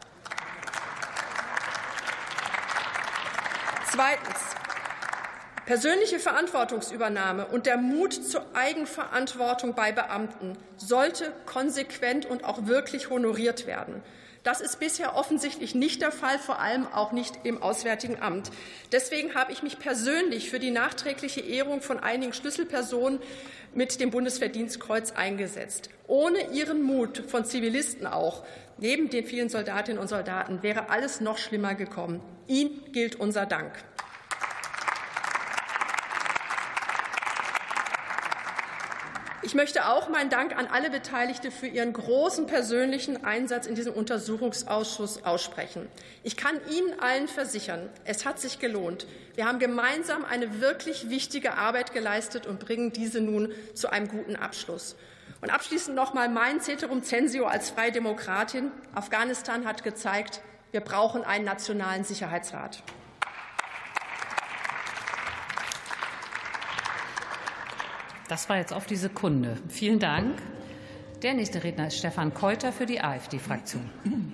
Zweitens. Persönliche Verantwortungsübernahme und der Mut zur Eigenverantwortung bei Beamten sollte konsequent und auch wirklich honoriert werden. Das ist bisher offensichtlich nicht der Fall, vor allem auch nicht im Auswärtigen Amt. Deswegen habe ich mich persönlich für die nachträgliche Ehrung von einigen Schlüsselpersonen mit dem Bundesverdienstkreuz eingesetzt. Ohne ihren Mut von Zivilisten auch, neben den vielen Soldatinnen und Soldaten, wäre alles noch schlimmer gekommen. Ihnen gilt unser Dank. Ich möchte auch meinen Dank an alle Beteiligten für ihren großen persönlichen Einsatz in diesem Untersuchungsausschuss aussprechen. Ich kann Ihnen allen versichern, es hat sich gelohnt. Wir haben gemeinsam eine wirklich wichtige Arbeit geleistet und bringen diese nun zu einem guten Abschluss. Und abschließend noch einmal mein Ceterum censeo als Freie Demokratin. Afghanistan hat gezeigt, wir brauchen einen nationalen Sicherheitsrat. Das war jetzt auf die Sekunde. Vielen Dank. Der nächste Redner ist Stefan Keuter für die AfD-Fraktion.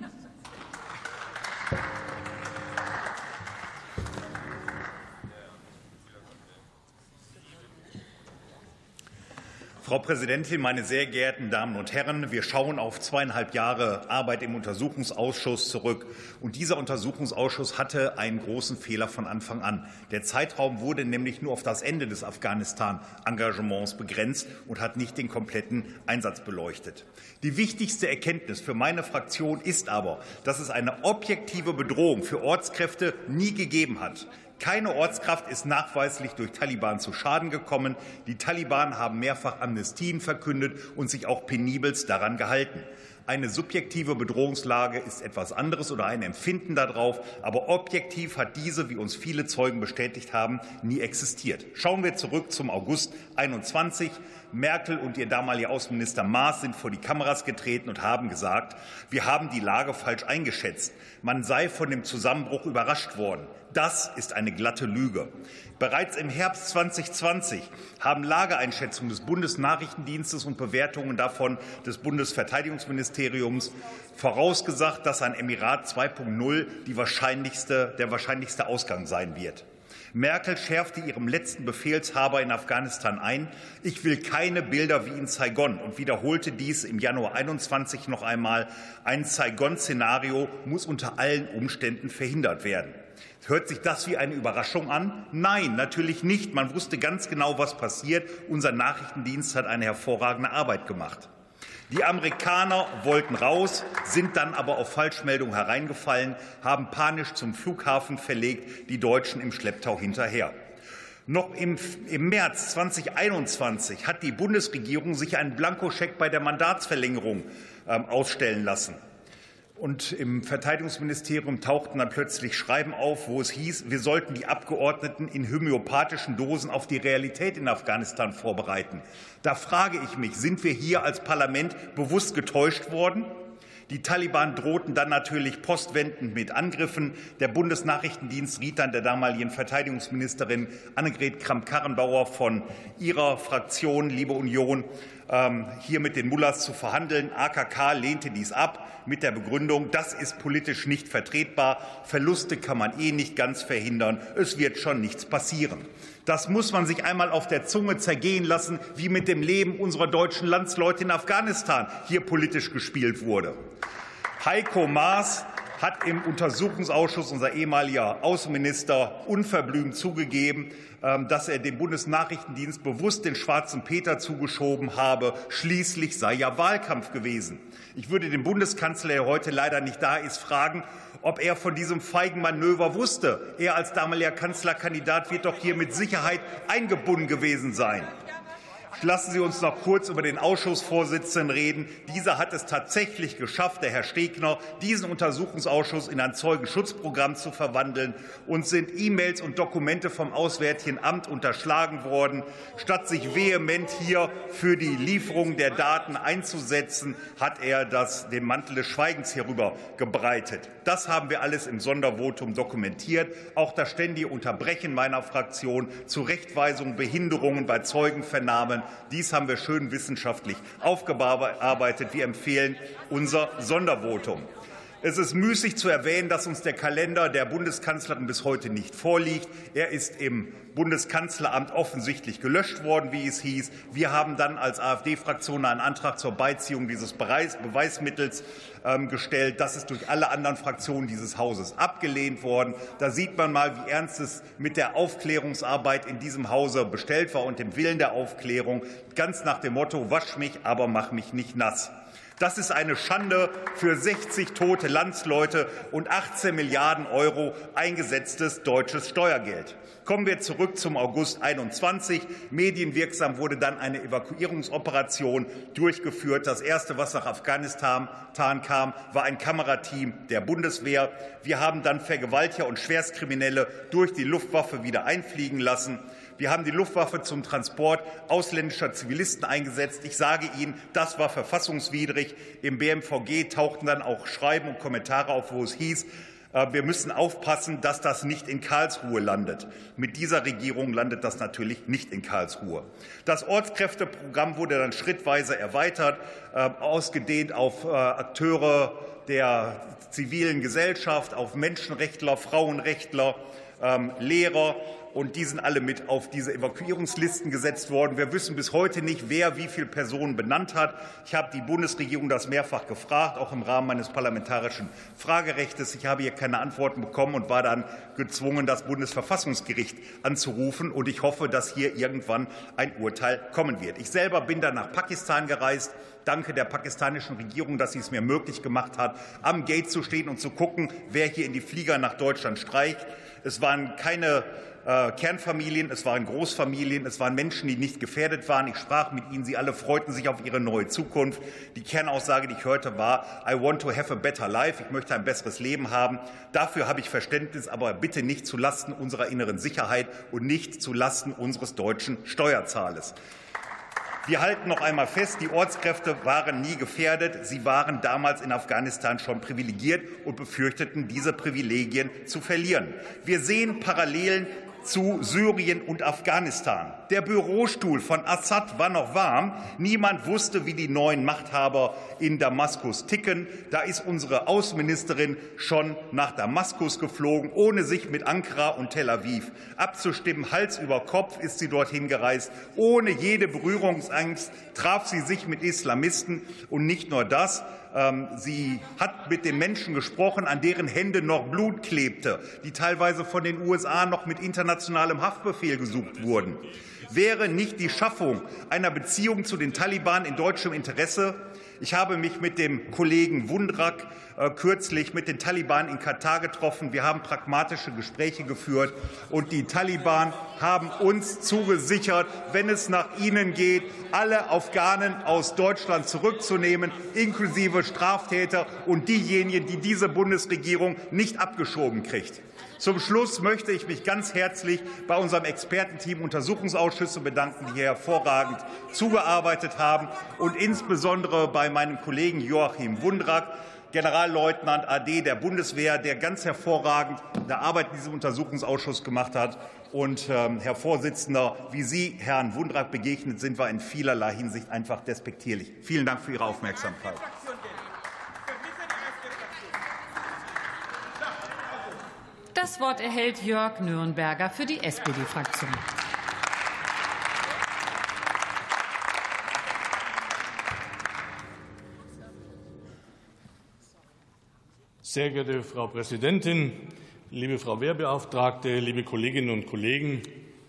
Frau Präsidentin, meine sehr geehrten Damen und Herren! Wir schauen auf 2,5 Jahre Arbeit im Untersuchungsausschuss zurück. Und dieser Untersuchungsausschuss hatte einen großen Fehler von Anfang an. Der Zeitraum wurde nämlich nur auf das Ende des Afghanistan-Engagements begrenzt und hat nicht den kompletten Einsatz beleuchtet. Die wichtigste Erkenntnis für meine Fraktion ist aber, dass es eine objektive Bedrohung für Ortskräfte nie gegeben hat. Keine Ortskraft ist nachweislich durch Taliban zu Schaden gekommen. Die Taliban haben mehrfach Amnestien verkündet und sich auch penibelst daran gehalten. Eine subjektive Bedrohungslage ist etwas anderes oder ein Empfinden darauf, aber objektiv hat diese, wie uns viele Zeugen bestätigt haben, nie existiert. Schauen wir zurück zum August 21. Merkel und ihr damaliger Außenminister Maas sind vor die Kameras getreten und haben gesagt, wir haben die Lage falsch eingeschätzt. Man sei von dem Zusammenbruch überrascht worden. Das ist eine glatte Lüge. Bereits im Herbst 2020 haben Lageeinschätzungen des Bundesnachrichtendienstes und Bewertungen davon des Bundesverteidigungsministeriums vorausgesagt, dass ein Emirat 2.0 der wahrscheinlichste Ausgang sein wird. Merkel schärfte ihrem letzten Befehlshaber in Afghanistan ein, ich will keine Bilder wie in Saigon, und wiederholte dies im Januar 21 noch einmal. Ein Saigon-Szenario muss unter allen Umständen verhindert werden. Hört sich das wie eine Überraschung an? Nein, natürlich nicht. Man wusste ganz genau, was passiert. Unser Nachrichtendienst hat eine hervorragende Arbeit gemacht. Die Amerikaner wollten raus, sind dann aber auf Falschmeldungen hereingefallen, haben panisch zum Flughafen verlegt, die Deutschen im Schlepptau hinterher. Noch im März 2021 hat die Bundesregierung sich einen Blankoscheck bei der Mandatsverlängerung ausstellen lassen. Und im Verteidigungsministerium tauchten dann plötzlich Schreiben auf, wo es hieß, wir sollten die Abgeordneten in homöopathischen Dosen auf die Realität in Afghanistan vorbereiten. Da frage ich mich, sind wir hier als Parlament bewusst getäuscht worden? Die Taliban drohten dann natürlich postwendend mit Angriffen. Der Bundesnachrichtendienst riet dann der damaligen Verteidigungsministerin Annegret Kramp-Karrenbauer von ihrer Fraktion, Liebe Union, hier mit den Mullahs zu verhandeln. AKK lehnte dies ab mit der Begründung, das ist politisch nicht vertretbar. Verluste kann man nicht ganz verhindern. Es wird schon nichts passieren. Das muss man sich einmal auf der Zunge zergehen lassen, wie mit dem Leben unserer deutschen Landsleute in Afghanistan hier politisch gespielt wurde. Heiko Maas hat im Untersuchungsausschuss, unser ehemaliger Außenminister, unverblümt zugegeben, dass er dem Bundesnachrichtendienst bewusst den schwarzen Peter zugeschoben habe. Schließlich sei ja Wahlkampf gewesen. Ich würde den Bundeskanzler, der heute leider nicht da ist, fragen, ob er von diesem feigen Manöver wusste. Er als damaliger Kanzlerkandidat wird doch hier mit Sicherheit eingebunden gewesen sein. Lassen Sie uns noch kurz über den Ausschussvorsitzenden reden. Dieser hat es tatsächlich geschafft, der Herr Stegner, diesen Untersuchungsausschuss in ein Zeugenschutzprogramm zu verwandeln. Uns sind E-Mails und Dokumente vom Auswärtigen Amt unterschlagen worden. Statt sich vehement hier für die Lieferung der Daten einzusetzen, hat er den Mantel des Schweigens hierüber gebreitet. Das haben wir alles im Sondervotum dokumentiert. Auch das ständige Unterbrechen meiner Fraktion, Zurechtweisung, Behinderungen bei Zeugenvernahmen. Dies haben wir schön wissenschaftlich aufgearbeitet. Wir empfehlen unser Sondervotum. Es ist müßig zu erwähnen, dass uns der Kalender der Bundeskanzlerin bis heute nicht vorliegt. Er ist im Bundeskanzleramt offensichtlich gelöscht worden, wie es hieß. Wir haben dann als AfD-Fraktion einen Antrag zur Beiziehung dieses Beweismittels gestellt. Das ist durch alle anderen Fraktionen dieses Hauses abgelehnt worden. Da sieht man mal, wie ernst es mit der Aufklärungsarbeit in diesem Hause bestellt war und dem Willen der Aufklärung, ganz nach dem Motto, wasch mich, aber mach mich nicht nass. Das ist eine Schande für 60 tote Landsleute und 18 Milliarden € eingesetztes deutsches Steuergeld. Kommen wir zurück zum August 21. Medienwirksam wurde dann eine Evakuierungsoperation durchgeführt. Das erste, was nach Afghanistan kam, war ein Kamerateam der Bundeswehr. Wir haben dann Vergewaltiger und Schwerstkriminelle durch die Luftwaffe wieder einfliegen lassen. Wir haben die Luftwaffe zum Transport ausländischer Zivilisten eingesetzt. Ich sage Ihnen, das war verfassungswidrig. Im BMVG tauchten dann auch Schreiben und Kommentare auf, wo es hieß, wir müssen aufpassen, dass das nicht in Karlsruhe landet. Mit dieser Regierung landet das natürlich nicht in Karlsruhe. Das Ortskräfteprogramm wurde dann schrittweise erweitert, ausgedehnt auf Akteure der zivilen Gesellschaft, auf Menschenrechtler, Frauenrechtler, Lehrer. Und die sind alle mit auf diese Evakuierungslisten gesetzt worden. Wir wissen bis heute nicht, wer wie viele Personen benannt hat. Ich habe die Bundesregierung das mehrfach gefragt, auch im Rahmen meines parlamentarischen Fragerechts. Ich habe hier keine Antworten bekommen und war dann gezwungen, das Bundesverfassungsgericht anzurufen. Und ich hoffe, dass hier irgendwann ein Urteil kommen wird. Ich selber bin dann nach Pakistan gereist. Danke der pakistanischen Regierung, dass sie es mir möglich gemacht hat, am Gate zu stehen und zu gucken, wer hier in die Flieger nach Deutschland steigt. Es waren keine Kernfamilien, es waren Großfamilien, es waren Menschen, die nicht gefährdet waren. Ich sprach mit ihnen, sie alle freuten sich auf ihre neue Zukunft. Die Kernaussage, die ich hörte, war, I want to have a better life. Ich möchte ein besseres Leben haben. Dafür habe ich Verständnis, aber bitte nicht zulasten unserer inneren Sicherheit und nicht zulasten unseres deutschen Steuerzahlers. Wir halten noch einmal fest, die Ortskräfte waren nie gefährdet. Sie waren damals in Afghanistan schon privilegiert und befürchteten, diese Privilegien zu verlieren. Wir sehen Parallelen zu Syrien und Afghanistan. Der Bürostuhl von Assad war noch warm. Niemand wusste, wie die neuen Machthaber in Damaskus ticken. Da ist unsere Außenministerin schon nach Damaskus geflogen, ohne sich mit Ankara und Tel Aviv abzustimmen. Hals über Kopf ist sie dorthin gereist. Ohne jede Berührungsangst traf sie sich mit Islamisten. Und nicht nur das. Sie hat mit den Menschen gesprochen, an deren Hände noch Blut klebte, die teilweise von den USA noch mit internationalem Haftbefehl gesucht wurden. Wäre nicht die Schaffung einer Beziehung zu den Taliban in deutschem Interesse? Ich habe mich mit dem Kollegen Vundrak kürzlich mit den Taliban in Katar getroffen. Wir haben pragmatische Gespräche geführt, und die Taliban haben uns zugesichert, wenn es nach ihnen geht, alle Afghanen aus Deutschland zurückzunehmen, inklusive Straftäter und diejenigen, die diese Bundesregierung nicht abgeschoben kriegt. Zum Schluss möchte ich mich ganz herzlich bei unserem Expertenteam Untersuchungsausschüsse bedanken, die hier hervorragend zugearbeitet haben, und insbesondere bei meinem Kollegen Joachim Vundrak, Generalleutnant AD der Bundeswehr, der ganz hervorragend eine Arbeit in diesem Untersuchungsausschuss gemacht hat. Und Herr Vorsitzender, wie Sie Herrn Vundrak begegnet sind, war in vielerlei Hinsicht einfach despektierlich. Vielen Dank für Ihre Aufmerksamkeit. Das Wort erhält Jörg Nürnberger für die SPD-Fraktion. Sehr geehrte Frau Präsidentin, liebe Frau Wehrbeauftragte, liebe Kolleginnen und Kollegen!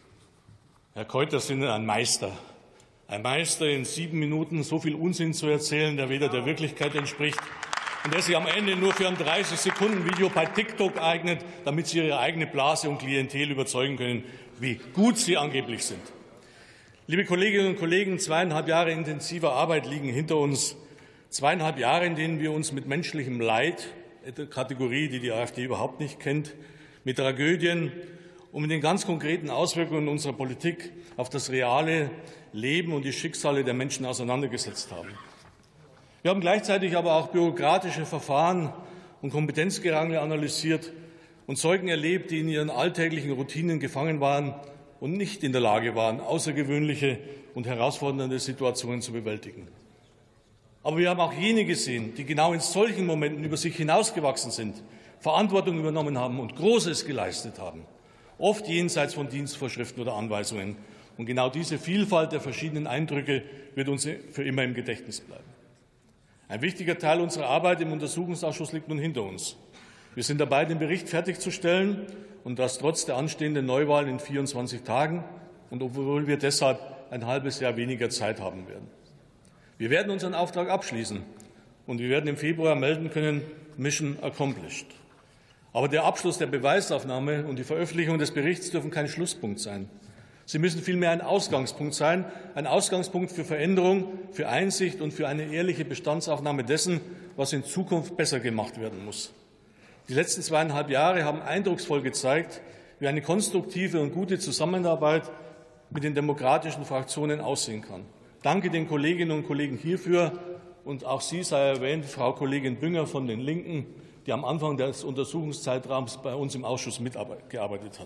Herr Keuter, Sie sind ein Meister. Ein Meister, in 7 Minuten so viel Unsinn zu erzählen, der weder der Wirklichkeit entspricht und der sich am Ende nur für ein 30-Sekunden-Video bei TikTok eignet, damit Sie Ihre eigene Blase und Klientel überzeugen können, wie gut Sie angeblich sind. Liebe Kolleginnen und Kollegen, 2,5 Jahre intensiver Arbeit liegen hinter uns. 2,5 Jahre, in denen wir uns mit menschlichem Leid, eine Kategorie, die die AfD überhaupt nicht kennt, mit Tragödien und mit den ganz konkreten Auswirkungen unserer Politik auf das reale Leben und die Schicksale der Menschen auseinandergesetzt haben. Wir haben gleichzeitig aber auch bürokratische Verfahren und Kompetenzgerangel analysiert und Zeugen erlebt, die in ihren alltäglichen Routinen gefangen waren und nicht in der Lage waren, außergewöhnliche und herausfordernde Situationen zu bewältigen. Aber wir haben auch jene gesehen, die genau in solchen Momenten über sich hinausgewachsen sind, Verantwortung übernommen haben und Großes geleistet haben, oft jenseits von Dienstvorschriften oder Anweisungen. Und genau diese Vielfalt der verschiedenen Eindrücke wird uns für immer im Gedächtnis bleiben. Ein wichtiger Teil unserer Arbeit im Untersuchungsausschuss liegt nun hinter uns. Wir sind dabei, den Bericht fertigzustellen, und das trotz der anstehenden Neuwahlen in 24 Tagen und obwohl wir deshalb ein halbes Jahr weniger Zeit haben werden. Wir werden unseren Auftrag abschließen, und wir werden im Februar melden können, Mission accomplished. Aber der Abschluss der Beweisaufnahme und die Veröffentlichung des Berichts dürfen kein Schlusspunkt sein. Sie müssen vielmehr ein Ausgangspunkt sein, ein Ausgangspunkt für Veränderung, für Einsicht und für eine ehrliche Bestandsaufnahme dessen, was in Zukunft besser gemacht werden muss. Die letzten 2,5 Jahre haben eindrucksvoll gezeigt, wie eine konstruktive und gute Zusammenarbeit mit den demokratischen Fraktionen aussehen kann. Danke den Kolleginnen und Kollegen hierfür, und auch Sie sei erwähnt, Frau Kollegin Bünger von den Linken, die am Anfang des Untersuchungszeitraums bei uns im Ausschuss mitgearbeitet hat.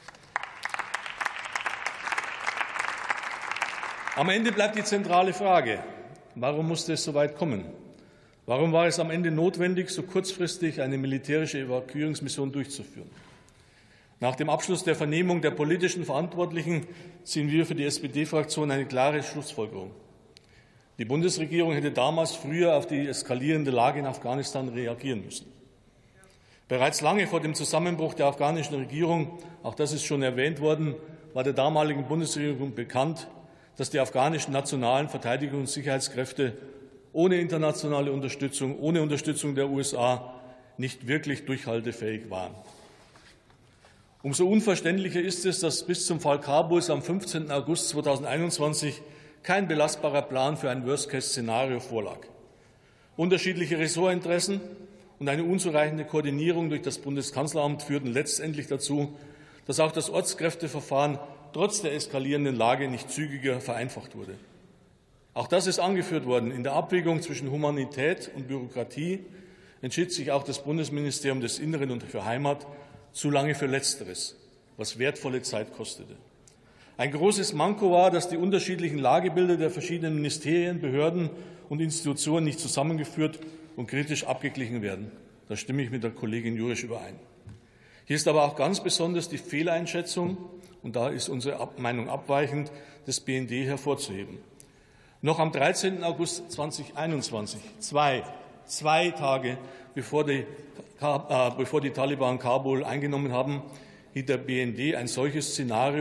Am Ende bleibt die zentrale Frage: Warum musste es so weit kommen? Warum war es am Ende notwendig, so kurzfristig eine militärische Evakuierungsmission durchzuführen? Nach dem Abschluss der Vernehmung der politischen Verantwortlichen ziehen wir für die SPD-Fraktion eine klare Schlussfolgerung. Die Bundesregierung hätte damals früher auf die eskalierende Lage in Afghanistan reagieren müssen. Bereits lange vor dem Zusammenbruch der afghanischen Regierung, auch das ist schon erwähnt worden, war der damaligen Bundesregierung bekannt, dass die afghanischen nationalen Verteidigungs- und Sicherheitskräfte ohne internationale Unterstützung, ohne Unterstützung der USA nicht wirklich durchhaltefähig waren. Umso unverständlicher ist es, dass bis zum Fall Kabuls am 15. August 2021 kein belastbarer Plan für ein Worst-Case-Szenario vorlag. Unterschiedliche Ressortinteressen und eine unzureichende Koordinierung durch das Bundeskanzleramt führten letztendlich dazu, dass auch das Ortskräfteverfahren trotz der eskalierenden Lage nicht zügiger vereinfacht wurde. Auch das ist angeführt worden. In der Abwägung zwischen Humanität und Bürokratie entschied sich auch das Bundesministerium des Inneren und für Heimat zu lange für Letzteres, was wertvolle Zeit kostete. Ein großes Manko war, dass die unterschiedlichen Lagebilder der verschiedenen Ministerien, Behörden und Institutionen nicht zusammengeführt und kritisch abgeglichen werden. Da stimme ich mit der Kollegin Jurisch überein. Hier ist aber auch ganz besonders die Fehleinschätzung, und da ist unsere Meinung abweichend, des BND hervorzuheben. Noch am 13. August 2021, zwei Tage bevor die Taliban Kabul eingenommen haben, hielt der BND ein solches Szenario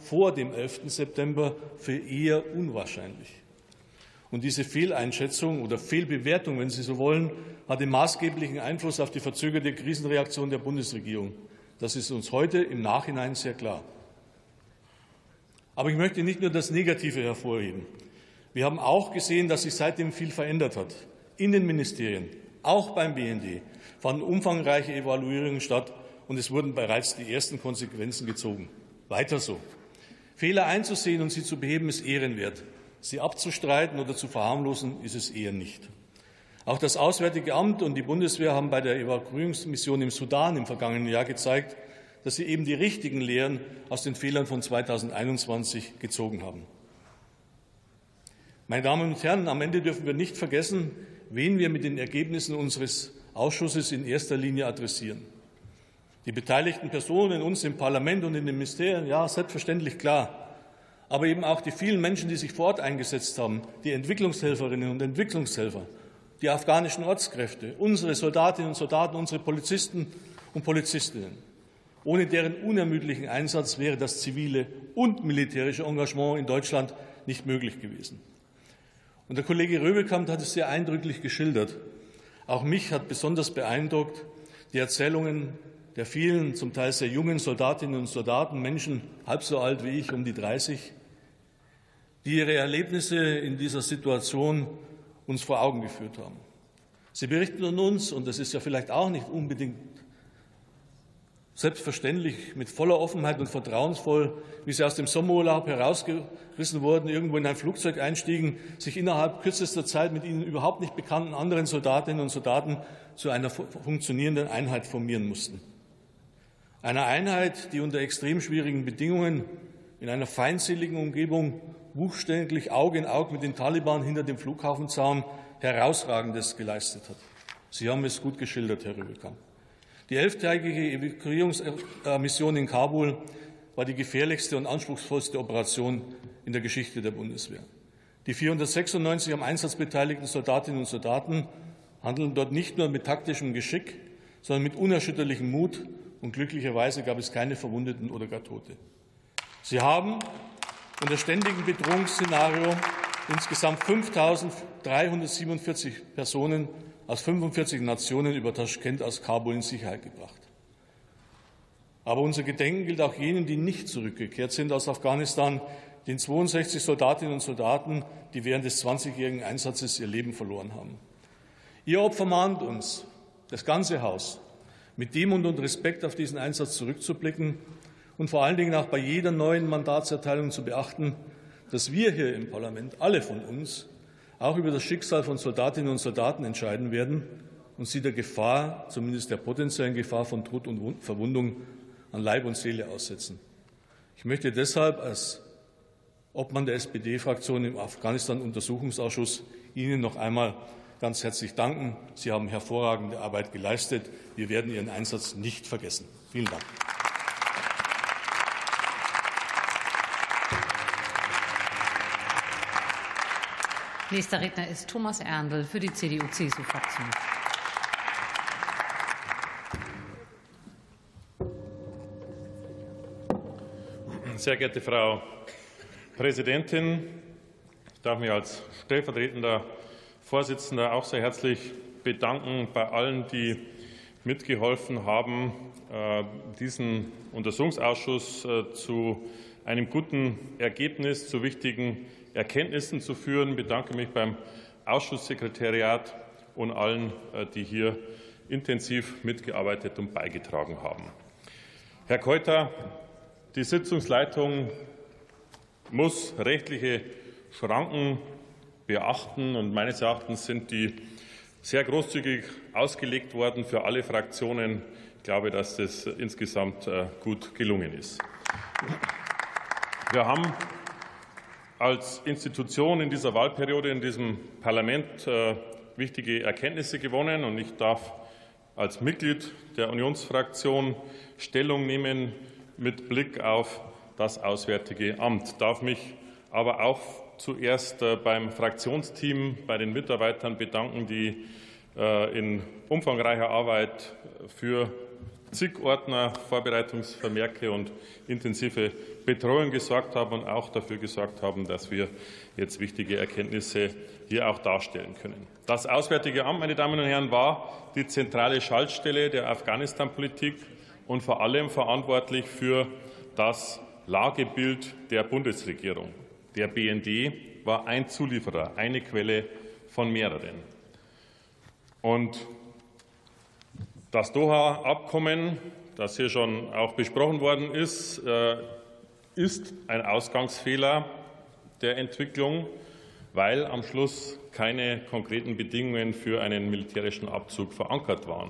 vor dem 11. September für eher unwahrscheinlich. Und diese Fehleinschätzung oder Fehlbewertung, wenn Sie so wollen, hatte maßgeblichen Einfluss auf die verzögerte Krisenreaktion der Bundesregierung. Das ist uns heute im Nachhinein sehr klar. Aber ich möchte nicht nur das Negative hervorheben. Wir haben auch gesehen, dass sich seitdem viel verändert hat. In den Ministerien, auch beim BND, fanden umfangreiche Evaluierungen statt und es wurden bereits die ersten Konsequenzen gezogen. Weiter so. Fehler einzusehen und sie zu beheben, ist ehrenwert. Sie abzustreiten oder zu verharmlosen, ist es eher nicht. Auch das Auswärtige Amt und die Bundeswehr haben bei der Evakuierungsmission im Sudan im vergangenen Jahr gezeigt, dass sie eben die richtigen Lehren aus den Fehlern von 2021 gezogen haben. Meine Damen und Herren, am Ende dürfen wir nicht vergessen, wen wir mit den Ergebnissen unseres Ausschusses in erster Linie adressieren. Die beteiligten Personen, uns im Parlament und in den Ministerien, ja, selbstverständlich klar. Aber eben auch die vielen Menschen, die sich vor Ort eingesetzt haben, die Entwicklungshelferinnen und Entwicklungshelfer, die afghanischen Ortskräfte, unsere Soldatinnen und Soldaten, unsere Polizisten und Polizistinnen. Ohne deren unermüdlichen Einsatz wäre das zivile und militärische Engagement in Deutschland nicht möglich gewesen. Und der Kollege Röbekamp hat es sehr eindrücklich geschildert. Auch mich hat besonders beeindruckt die Erzählungen der vielen, zum Teil sehr jungen Soldatinnen und Soldaten, Menschen halb so alt wie ich, um die 30, die ihre Erlebnisse in dieser Situation uns vor Augen geführt haben. Sie berichten an uns, und das ist ja vielleicht auch nicht unbedingt selbstverständlich, mit voller Offenheit und vertrauensvoll, wie sie aus dem Sommerurlaub herausgerissen wurden, irgendwo in ein Flugzeug einstiegen, sich innerhalb kürzester Zeit mit ihnen überhaupt nicht bekannten anderen Soldatinnen und Soldaten zu einer funktionierenden Einheit formieren mussten. Einer Einheit, die unter extrem schwierigen Bedingungen in einer feindseligen Umgebung buchstäblich Auge in Auge mit den Taliban hinter dem Flughafenzaun Herausragendes geleistet hat. Sie haben es gut geschildert, Herr Röbekamp. Die 11-tägige Evakuierungsmission in Kabul war die gefährlichste und anspruchsvollste Operation in der Geschichte der Bundeswehr. Die 496 am Einsatz beteiligten Soldatinnen und Soldaten handeln dort nicht nur mit taktischem Geschick, sondern mit unerschütterlichem Mut, und glücklicherweise gab es keine Verwundeten oder gar Tote. Sie haben unter ständigem Bedrohungsszenario insgesamt 5.347 Personen aus 45 Nationen über Taschkent aus Kabul in Sicherheit gebracht. Aber unser Gedenken gilt auch jenen, die nicht zurückgekehrt sind aus Afghanistan, den 62 Soldatinnen und Soldaten, die während des 20-jährigen Einsatzes ihr Leben verloren haben. Ihr Opfer mahnt uns, das ganze Haus, mit Demut und Respekt auf diesen Einsatz zurückzublicken und vor allen Dingen auch bei jeder neuen Mandatserteilung zu beachten, dass wir hier im Parlament, alle von uns, auch über das Schicksal von Soldatinnen und Soldaten entscheiden werden und sie der Gefahr, zumindest der potenziellen Gefahr von Tod und Verwundung an Leib und Seele aussetzen. Ich möchte deshalb als Obmann der SPD-Fraktion im Afghanistan-Untersuchungsausschuss Ihnen noch einmal ganz herzlich danken. Sie haben hervorragende Arbeit geleistet. Wir werden Ihren Einsatz nicht vergessen. Vielen Dank. Nächster Redner ist Thomas Erndl für die CDU-CSU-Fraktion. Sehr geehrte Frau Präsidentin, ich darf mich als stellvertretender Vorsitzender auch sehr herzlich bedanken bei allen, die mitgeholfen haben, diesen Untersuchungsausschuss zu einem guten Ergebnis, zu wichtigen Erkenntnissen zu führen. Ich bedanke mich beim Ausschusssekretariat und allen, die hier intensiv mitgearbeitet und beigetragen haben. Herr Keuter, die Sitzungsleitung muss rechtliche Schranken beachten, und meines Erachtens sind die sehr großzügig ausgelegt worden für alle Fraktionen. Ich glaube, dass das insgesamt gut gelungen ist. Wir haben als Institution in dieser Wahlperiode in diesem Parlament wichtige Erkenntnisse gewonnen, und ich darf als Mitglied der Unionsfraktion Stellung nehmen mit Blick auf das Auswärtige Amt. Ich darf mich aber auch zuerst beim Fraktionsteam, bei den Mitarbeitern bedanken, die in umfangreicher Arbeit für zig Ordner, Vorbereitungsvermerke und intensive Betreuung gesorgt haben und auch dafür gesorgt haben, dass wir jetzt wichtige Erkenntnisse hier auch darstellen können. Das Auswärtige Amt, meine Damen und Herren, war die zentrale Schaltstelle der Afghanistan-Politik und vor allem verantwortlich für das Lagebild der Bundesregierung. Der BND war ein Zulieferer, eine Quelle von mehreren. Und das Doha-Abkommen, das hier schon auch besprochen worden ist, ist ein Ausgangsfehler der Entwicklung, weil am Schluss keine konkreten Bedingungen für einen militärischen Abzug verankert waren.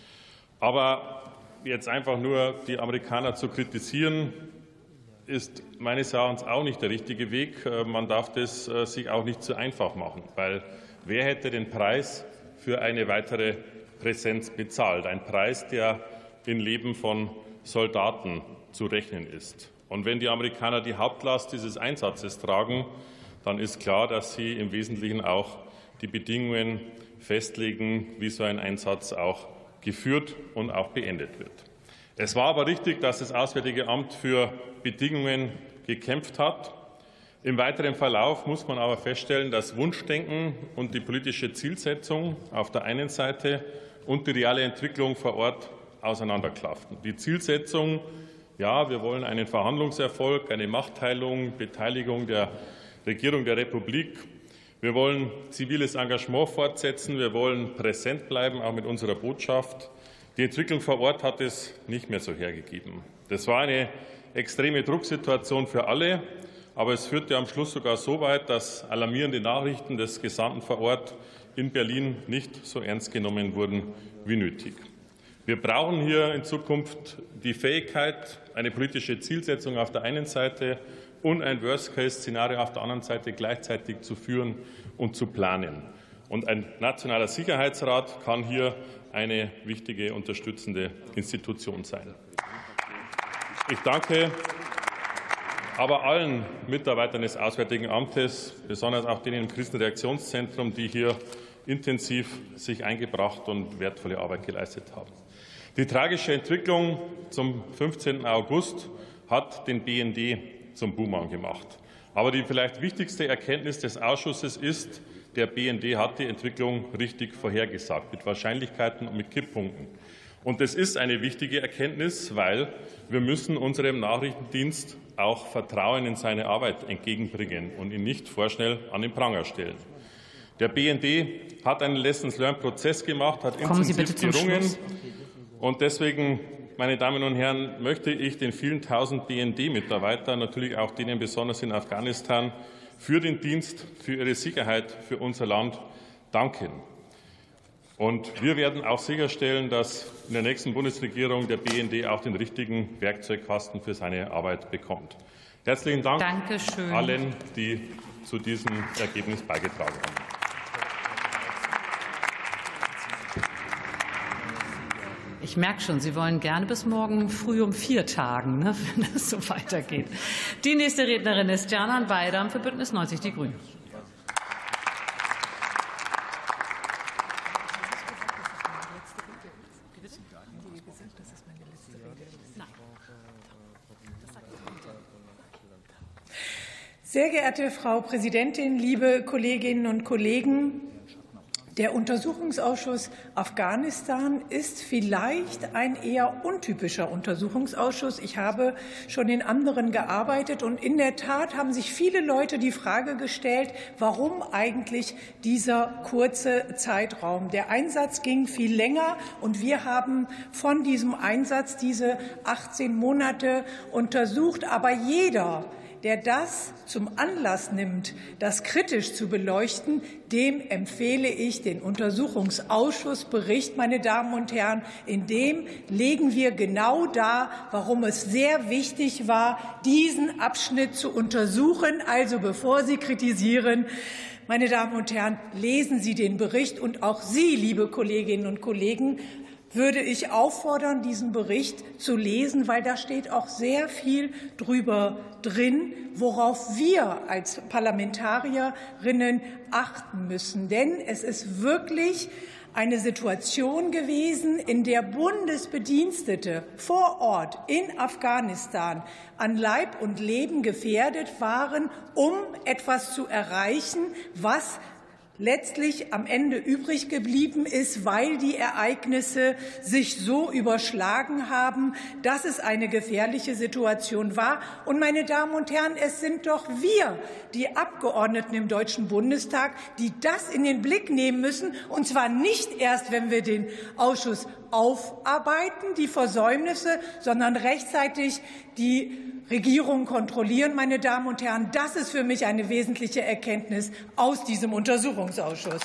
Aber jetzt einfach nur die Amerikaner zu kritisieren, ist meines Erachtens auch nicht der richtige Weg. Man darf das sich auch nicht zu einfach machen, weil wer hätte den Preis für eine weitere Präsenz bezahlt? Ein Preis, der in Leben von Soldaten zu rechnen ist. Und wenn die Amerikaner die Hauptlast dieses Einsatzes tragen, dann ist klar, dass sie im Wesentlichen auch die Bedingungen festlegen, wie so ein Einsatz auch geführt und auch beendet wird. Es war aber richtig, dass das Auswärtige Amt für Bedingungen gekämpft hat. Im weiteren Verlauf muss man aber feststellen, dass Wunschdenken und die politische Zielsetzung auf der einen Seite und die reale Entwicklung vor Ort auseinanderklafften. Die Zielsetzung, ja, wir wollen einen Verhandlungserfolg, eine Machtteilung, Beteiligung der Regierung der Republik. Wir wollen ziviles Engagement fortsetzen. Wir wollen präsent bleiben, auch mit unserer Botschaft. Die Entwicklung vor Ort hat es nicht mehr so hergegeben. Das war eine extreme Drucksituation für alle, aber es führte am Schluss sogar so weit, dass alarmierende Nachrichten des Gesandten vor Ort in Berlin nicht so ernst genommen wurden wie nötig. Wir brauchen hier in Zukunft die Fähigkeit, eine politische Zielsetzung auf der einen Seite und ein Worst-Case-Szenario auf der anderen Seite gleichzeitig zu führen und zu planen. Und ein nationaler Sicherheitsrat kann hier eine wichtige unterstützende Institution sein. Ich danke aber allen Mitarbeitern des Auswärtigen Amtes, besonders auch denen im Krisenreaktionszentrum, die hier intensiv sich eingebracht und wertvolle Arbeit geleistet haben. Die tragische Entwicklung zum 15. August hat den BND zum Buhmann gemacht. Aber die vielleicht wichtigste Erkenntnis des Ausschusses ist, der BND hat die Entwicklung richtig vorhergesagt, mit Wahrscheinlichkeiten und mit Kipppunkten. Und das ist eine wichtige Erkenntnis, weil wir müssen unserem Nachrichtendienst auch Vertrauen in seine Arbeit entgegenbringen und ihn nicht vorschnell an den Pranger stellen. Der BND hat einen Lessons-Learned-Prozess gemacht, hat intensiv gerungen. Und deswegen, meine Damen und Herren, möchte ich den vielen tausend BND-Mitarbeitern, natürlich auch denen besonders in Afghanistan, für den Dienst, für ihre Sicherheit, für unser Land danken. Und wir werden auch sicherstellen, dass in der nächsten Bundesregierung der BND auch den richtigen Werkzeugkasten für seine Arbeit bekommt. Herzlichen Dank allen, die zu diesem Ergebnis beigetragen haben. Ich merke schon, Sie wollen gerne bis morgen früh um 4 tagen, ne, wenn es so weitergeht. Die nächste Rednerin ist Canan Baydam für Bündnis 90 Die Grünen. Sehr geehrte Frau Präsidentin, liebe Kolleginnen und Kollegen! Der Untersuchungsausschuss Afghanistan ist vielleicht ein eher untypischer Untersuchungsausschuss. Ich habe schon in anderen gearbeitet, und in der Tat haben sich viele Leute die Frage gestellt, warum eigentlich dieser kurze Zeitraum. Der Einsatz ging viel länger, und wir haben von diesem Einsatz diese 18 Monate untersucht. Aber jeder, der das zum Anlass nimmt, das kritisch zu beleuchten, dem empfehle ich den Untersuchungsausschussbericht, meine Damen und Herren. In dem legen wir genau dar, warum es sehr wichtig war, diesen Abschnitt zu untersuchen. Also bevor Sie kritisieren, meine Damen und Herren, lesen Sie den Bericht. Und auch Sie, liebe Kolleginnen und Kollegen, würde ich auffordern, diesen Bericht zu lesen, weil da steht auch sehr viel drüber drin, worauf wir als Parlamentarierinnen achten müssen. Denn es ist wirklich eine Situation gewesen, in der Bundesbedienstete vor Ort in Afghanistan an Leib und Leben gefährdet waren, um etwas zu erreichen, was letztlich am Ende übrig geblieben ist, weil die Ereignisse sich so überschlagen haben, dass es eine gefährliche Situation war. Und, meine Damen und Herren, es sind doch wir, die Abgeordneten im Deutschen Bundestag, die das in den Blick nehmen müssen, und zwar nicht erst, wenn wir den Ausschuss aufarbeiten, die Versäumnisse, sondern rechtzeitig die Regierung kontrollieren. Meine Damen und Herren, das ist für mich eine wesentliche Erkenntnis aus diesem Untersuchungsausschuss.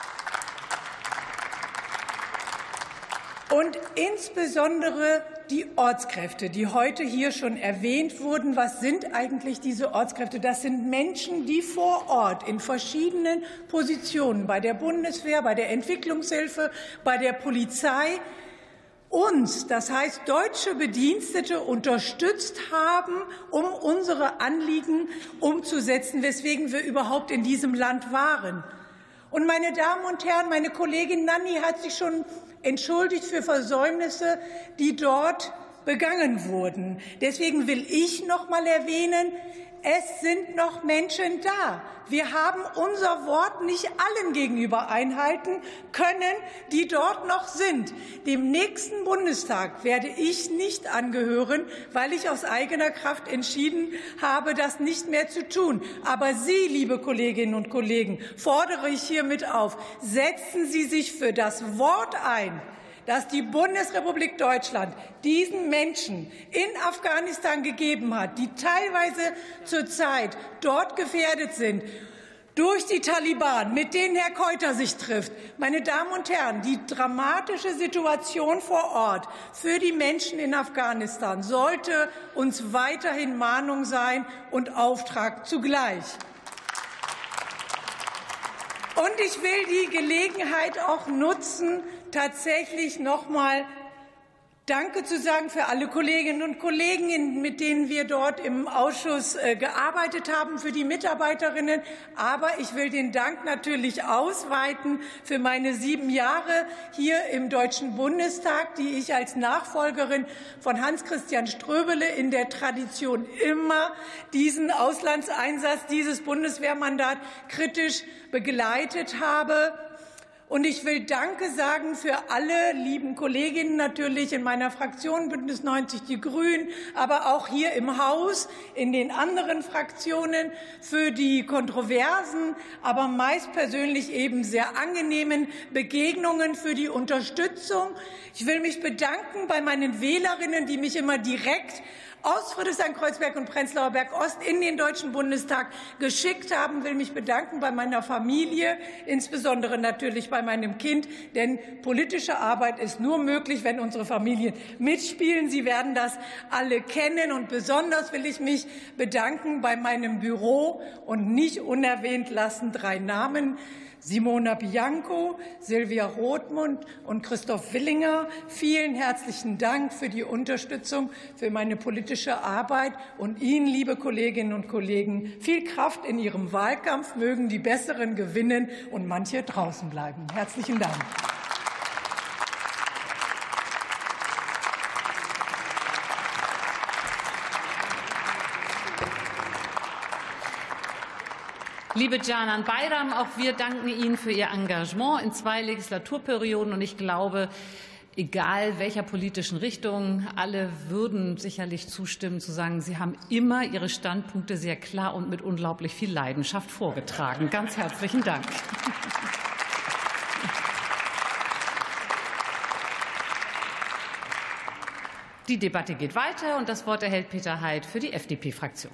Und insbesondere die Ortskräfte, die heute hier schon erwähnt wurden. Was sind eigentlich diese Ortskräfte? Das sind Menschen, die vor Ort in verschiedenen Positionen bei der Bundeswehr, bei der Entwicklungshilfe, bei der Polizei uns, das heißt deutsche Bedienstete, unterstützt haben, um unsere Anliegen umzusetzen, weswegen wir überhaupt in diesem Land waren. Und, meine Damen und Herren, meine Kollegin Nanni hat sich schon entschuldigt für Versäumnisse, die dort begangen wurden. Deswegen will ich noch mal erwähnen, es sind noch Menschen da. Wir haben unser Wort nicht allen gegenüber einhalten können, die dort noch sind. Dem nächsten Bundestag werde ich nicht angehören, weil ich aus eigener Kraft entschieden habe, das nicht mehr zu tun. Aber Sie, liebe Kolleginnen und Kollegen, fordere ich hiermit auf, setzen Sie sich für das Wort ein, dass die Bundesrepublik Deutschland diesen Menschen in Afghanistan gegeben hat, die teilweise zurzeit dort gefährdet sind durch die Taliban, mit denen Herr Keuter sich trifft. Meine Damen und Herren, die dramatische Situation vor Ort für die Menschen in Afghanistan sollte uns weiterhin Mahnung sein und Auftrag zugleich. Und ich will die Gelegenheit auch nutzen, tatsächlich noch mal Danke zu sagen für alle Kolleginnen und Kollegen, mit denen wir dort im Ausschuss gearbeitet haben, für die Mitarbeiterinnen. Aber ich will den Dank natürlich ausweiten für meine 7 Jahre hier im Deutschen Bundestag, die ich als Nachfolgerin von Hans-Christian Ströbele in der Tradition immer diesen Auslandseinsatz, dieses Bundeswehrmandat kritisch begleitet habe. Und ich will Danke sagen für alle lieben Kolleginnen natürlich in meiner Fraktion Bündnis 90 Die Grünen, aber auch hier im Haus, in den anderen Fraktionen für die kontroversen, aber meist persönlich eben sehr angenehmen Begegnungen, für die Unterstützung. Ich will mich bedanken bei meinen Wählerinnen, die mich immer direkt aus Friedrichshain-Kreuzberg und Prenzlauer Berg Ost in den Deutschen Bundestag geschickt haben. Ich will mich bedanken bei meiner Familie, insbesondere natürlich bei meinem Kind, denn politische Arbeit ist nur möglich, wenn unsere Familien mitspielen. Sie werden das alle kennen. Und besonders will ich mich bedanken bei meinem Büro und nicht unerwähnt lassen 3 Namen: Simona Bianco, Silvia Rothmund und Christoph Willinger. Vielen herzlichen Dank für die Unterstützung für meine politische Arbeit. Und Ihnen, liebe Kolleginnen und Kollegen, viel Kraft in Ihrem Wahlkampf. Mögen die Besseren gewinnen und manche draußen bleiben. Herzlichen Dank. Liebe Canan Bayram, auch wir danken Ihnen für Ihr Engagement in 2 Legislaturperioden. Und ich glaube, egal welcher politischen Richtung, alle würden sicherlich zustimmen, zu sagen, Sie haben immer Ihre Standpunkte sehr klar und mit unglaublich viel Leidenschaft vorgetragen. Ganz herzlichen Dank. Die Debatte geht weiter und das Wort erhält Peter Heid für die FDP-Fraktion.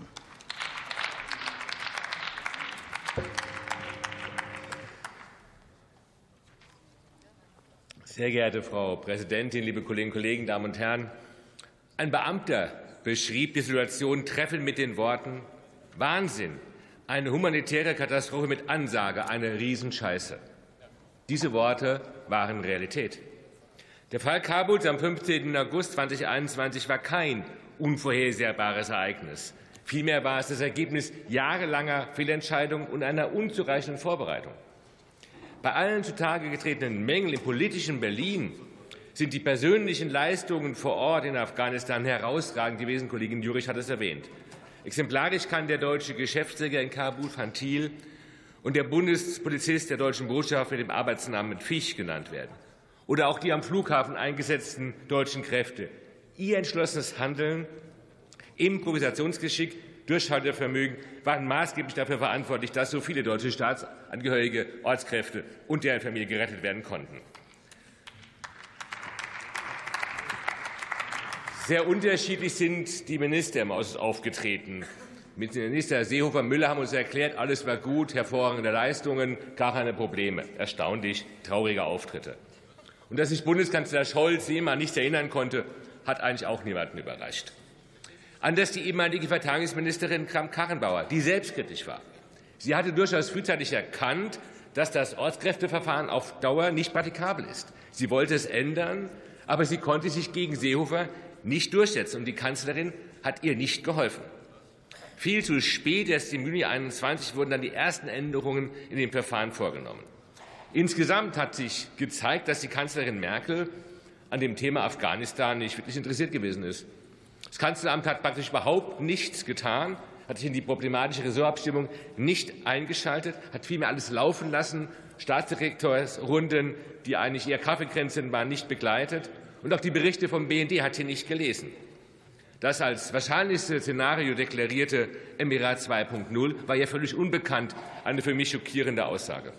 Sehr geehrte Frau Präsidentin, liebe Kolleginnen und Kollegen, Damen und Herren! Ein Beamter beschrieb die Situation treffend mit den Worten: Wahnsinn, eine humanitäre Katastrophe mit Ansage, eine Riesenscheiße. Diese Worte waren Realität. Der Fall Kabuls am 15. August 2021 war kein unvorhersehbares Ereignis. Vielmehr war es das Ergebnis jahrelanger Fehlentscheidungen und einer unzureichenden Vorbereitung. Bei allen zutage getretenen Mängeln im politischen Berlin sind die persönlichen Leistungen vor Ort in Afghanistan herausragend gewesen. Kollegin Jurich hat es erwähnt. Exemplarisch kann der deutsche Geschäftsträger in Kabul, Van Thiel, und der Bundespolizist der deutschen Botschaft mit dem Arbeitsnamen Fisch genannt werden. Oder auch die am Flughafen eingesetzten deutschen Kräfte. Ihr entschlossenes Handeln, Improvisationsgeschick, Durchhaltevermögen waren maßgeblich dafür verantwortlich, dass so viele deutsche Staatsangehörige, Ortskräfte und deren Familie gerettet werden konnten. Sehr unterschiedlich sind die Minister im Ausschuss aufgetreten. Mit Minister Seehofer Müller haben uns erklärt, alles war gut, hervorragende Leistungen, gar keine Probleme. Erstaunlich traurige Auftritte. Und dass sich Bundeskanzler Scholz jemand nicht erinnern konnte, hat eigentlich auch niemanden überrascht. Anders die ehemalige Verteidigungsministerin Kramp-Karrenbauer, die selbstkritisch war. Sie hatte durchaus frühzeitig erkannt, dass das Ortskräfteverfahren auf Dauer nicht praktikabel ist. Sie wollte es ändern, aber sie konnte sich gegen Seehofer nicht durchsetzen, und die Kanzlerin hat ihr nicht geholfen. Viel zu spät, erst im Juni 2021, wurden dann die ersten Änderungen in dem Verfahren vorgenommen. Insgesamt hat sich gezeigt, dass die Kanzlerin Merkel an dem Thema Afghanistan nicht wirklich interessiert gewesen ist. Das Kanzleramt hat praktisch überhaupt nichts getan, hat sich in die problematische Ressortabstimmung nicht eingeschaltet, hat vielmehr alles laufen lassen, Staatsdirektorsrunden, die eigentlich eher Kaffeekränzchen waren, nicht begleitet, und auch die Berichte vom BND hat sie nicht gelesen. Das als wahrscheinlichste Szenario deklarierte Emirat 2.0 war ja völlig unbekannt, eine für mich schockierende Aussage.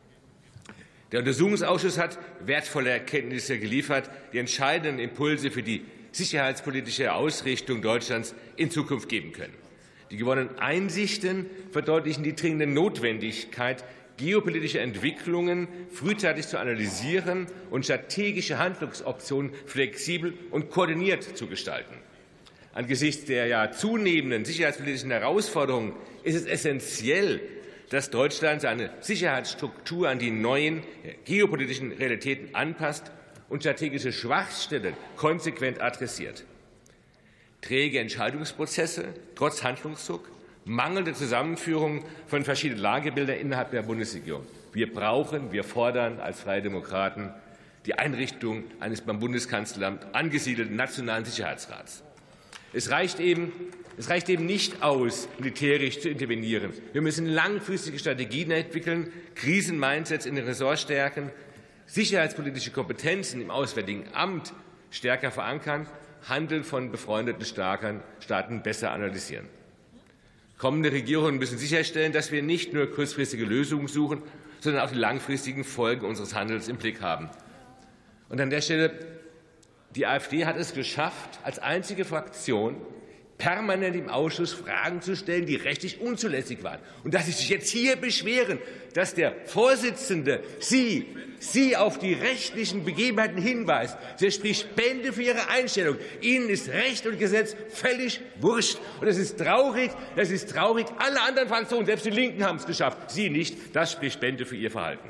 Der Untersuchungsausschuss hat wertvolle Erkenntnisse geliefert, die entscheidenden Impulse für die sicherheitspolitische Ausrichtung Deutschlands in Zukunft geben können. Die gewonnenen Einsichten verdeutlichen die dringende Notwendigkeit, geopolitische Entwicklungen frühzeitig zu analysieren und strategische Handlungsoptionen flexibel und koordiniert zu gestalten. Angesichts der zunehmenden sicherheitspolitischen Herausforderungen ist es essentiell, dass Deutschland seine Sicherheitsstruktur an die neuen geopolitischen Realitäten anpasst und strategische Schwachstellen konsequent adressiert. Träge Entscheidungsprozesse trotz Handlungsdruck, mangelnde Zusammenführung von verschiedenen Lagebildern innerhalb der Bundesregierung. Wir fordern als Freie Demokraten die Einrichtung eines beim Bundeskanzleramt angesiedelten Nationalen Sicherheitsrats. Es reicht eben nicht aus, militärisch zu intervenieren. Wir müssen langfristige Strategien entwickeln, Krisenmindsets in den Ressorts stärken, sicherheitspolitische Kompetenzen im Auswärtigen Amt stärker verankern, Handeln von befreundeten Staaten besser analysieren. Kommende Regierungen müssen sicherstellen, dass wir nicht nur kurzfristige Lösungen suchen, sondern auch die langfristigen Folgen unseres Handelns im Blick haben. Und an der Stelle, die AfD hat es geschafft, als einzige Fraktion permanent im Ausschuss Fragen zu stellen, die rechtlich unzulässig waren. Und dass Sie sich jetzt hier beschweren, dass der Vorsitzende Sie auf die rechtlichen Begebenheiten hinweist, das spricht Bände für Ihre Einstellung. Ihnen ist Recht und Gesetz völlig wurscht. Und es ist traurig, alle anderen Fraktionen, selbst die Linken, haben es geschafft, Sie nicht. Das spricht Bände für Ihr Verhalten.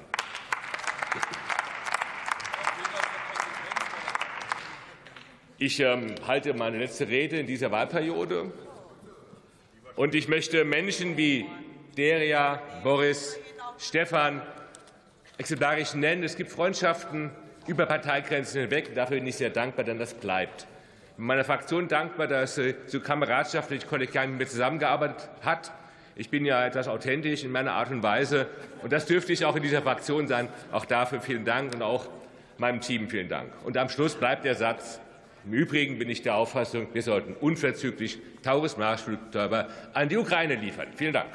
Ich halte meine letzte Rede in dieser Wahlperiode, und ich möchte Menschen wie Deria, Boris, Stefan exemplarisch nennen. Es gibt Freundschaften über Parteigrenzen hinweg. Dafür bin ich sehr dankbar, denn das bleibt. Meiner Fraktion dankbar, dass sie so kameradschaftlich, kollegial mit mir zusammengearbeitet hat. Ich bin ja etwas authentisch in meiner Art und Weise, und das dürfte ich auch in dieser Fraktion sein. Auch dafür vielen Dank, und auch meinem Team vielen Dank. Und am Schluss bleibt der Satz: Im Übrigen bin ich der Auffassung, wir sollten unverzüglich Taurus-Marschflugkörper an die Ukraine liefern. Vielen Dank.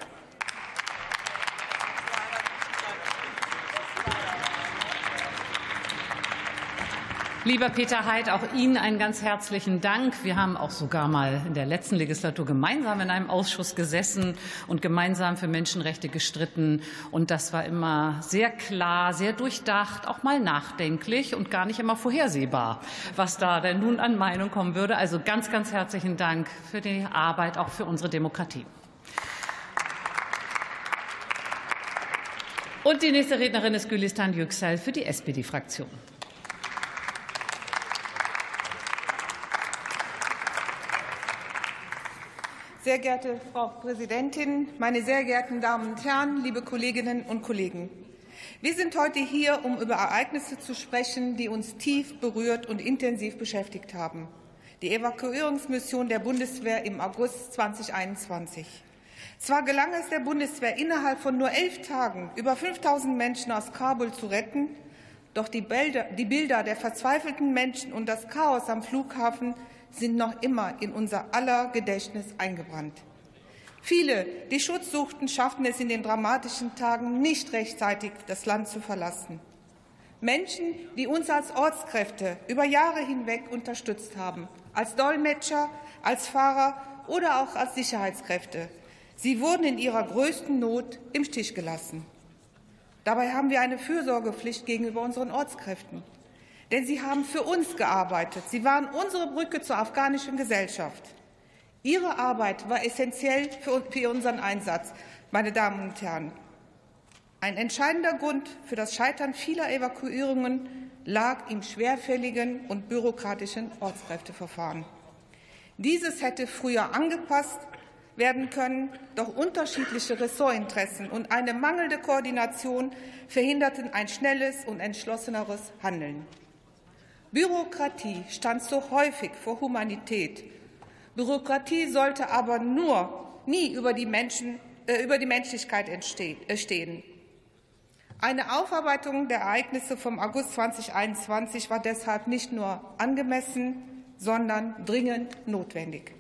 Lieber Peter Heidt, auch Ihnen einen ganz herzlichen Dank. Wir haben auch sogar mal in der letzten Legislatur gemeinsam in einem Ausschuss gesessen und gemeinsam für Menschenrechte gestritten. Und das war immer sehr klar, sehr durchdacht, auch mal nachdenklich und gar nicht immer vorhersehbar, was da denn nun an Meinung kommen würde. Also ganz, ganz herzlichen Dank für die Arbeit, auch für unsere Demokratie. Und die nächste Rednerin ist Gülistan Yüksel für die SPD-Fraktion. Sehr geehrte Frau Präsidentin, meine sehr geehrten Damen und Herren, liebe Kolleginnen und Kollegen! Wir sind heute hier, um über Ereignisse zu sprechen, die uns tief berührt und intensiv beschäftigt haben. Die Evakuierungsmission der Bundeswehr im August 2021. Zwar gelang es der Bundeswehr, innerhalb von nur 11 Tagen über 5.000 Menschen aus Kabul zu retten, doch die Bilder der verzweifelten Menschen und das Chaos am Flughafen sind noch immer in unser aller Gedächtnis eingebrannt. Viele, die Schutz suchten, schafften es in den dramatischen Tagen nicht rechtzeitig, das Land zu verlassen. Menschen, die uns als Ortskräfte über Jahre hinweg unterstützt haben, als Dolmetscher, als Fahrer oder auch als Sicherheitskräfte. Sie wurden in ihrer größten Not im Stich gelassen. Dabei haben wir eine Fürsorgepflicht gegenüber unseren Ortskräften. Denn sie haben für uns gearbeitet. Sie waren unsere Brücke zur afghanischen Gesellschaft. Ihre Arbeit war essentiell für unseren Einsatz, meine Damen und Herren. Ein entscheidender Grund für das Scheitern vieler Evakuierungen lag im schwerfälligen und bürokratischen Ortskräfteverfahren. Dieses hätte früher angepasst werden können, doch unterschiedliche Ressortinteressen und eine mangelnde Koordination verhinderten ein schnelles und entschlosseneres Handeln. Bürokratie stand so häufig vor Humanität. Bürokratie sollte aber nie über die Menschlichkeit stehen. Eine Aufarbeitung der Ereignisse vom August 2021 war deshalb nicht nur angemessen, sondern dringend notwendig.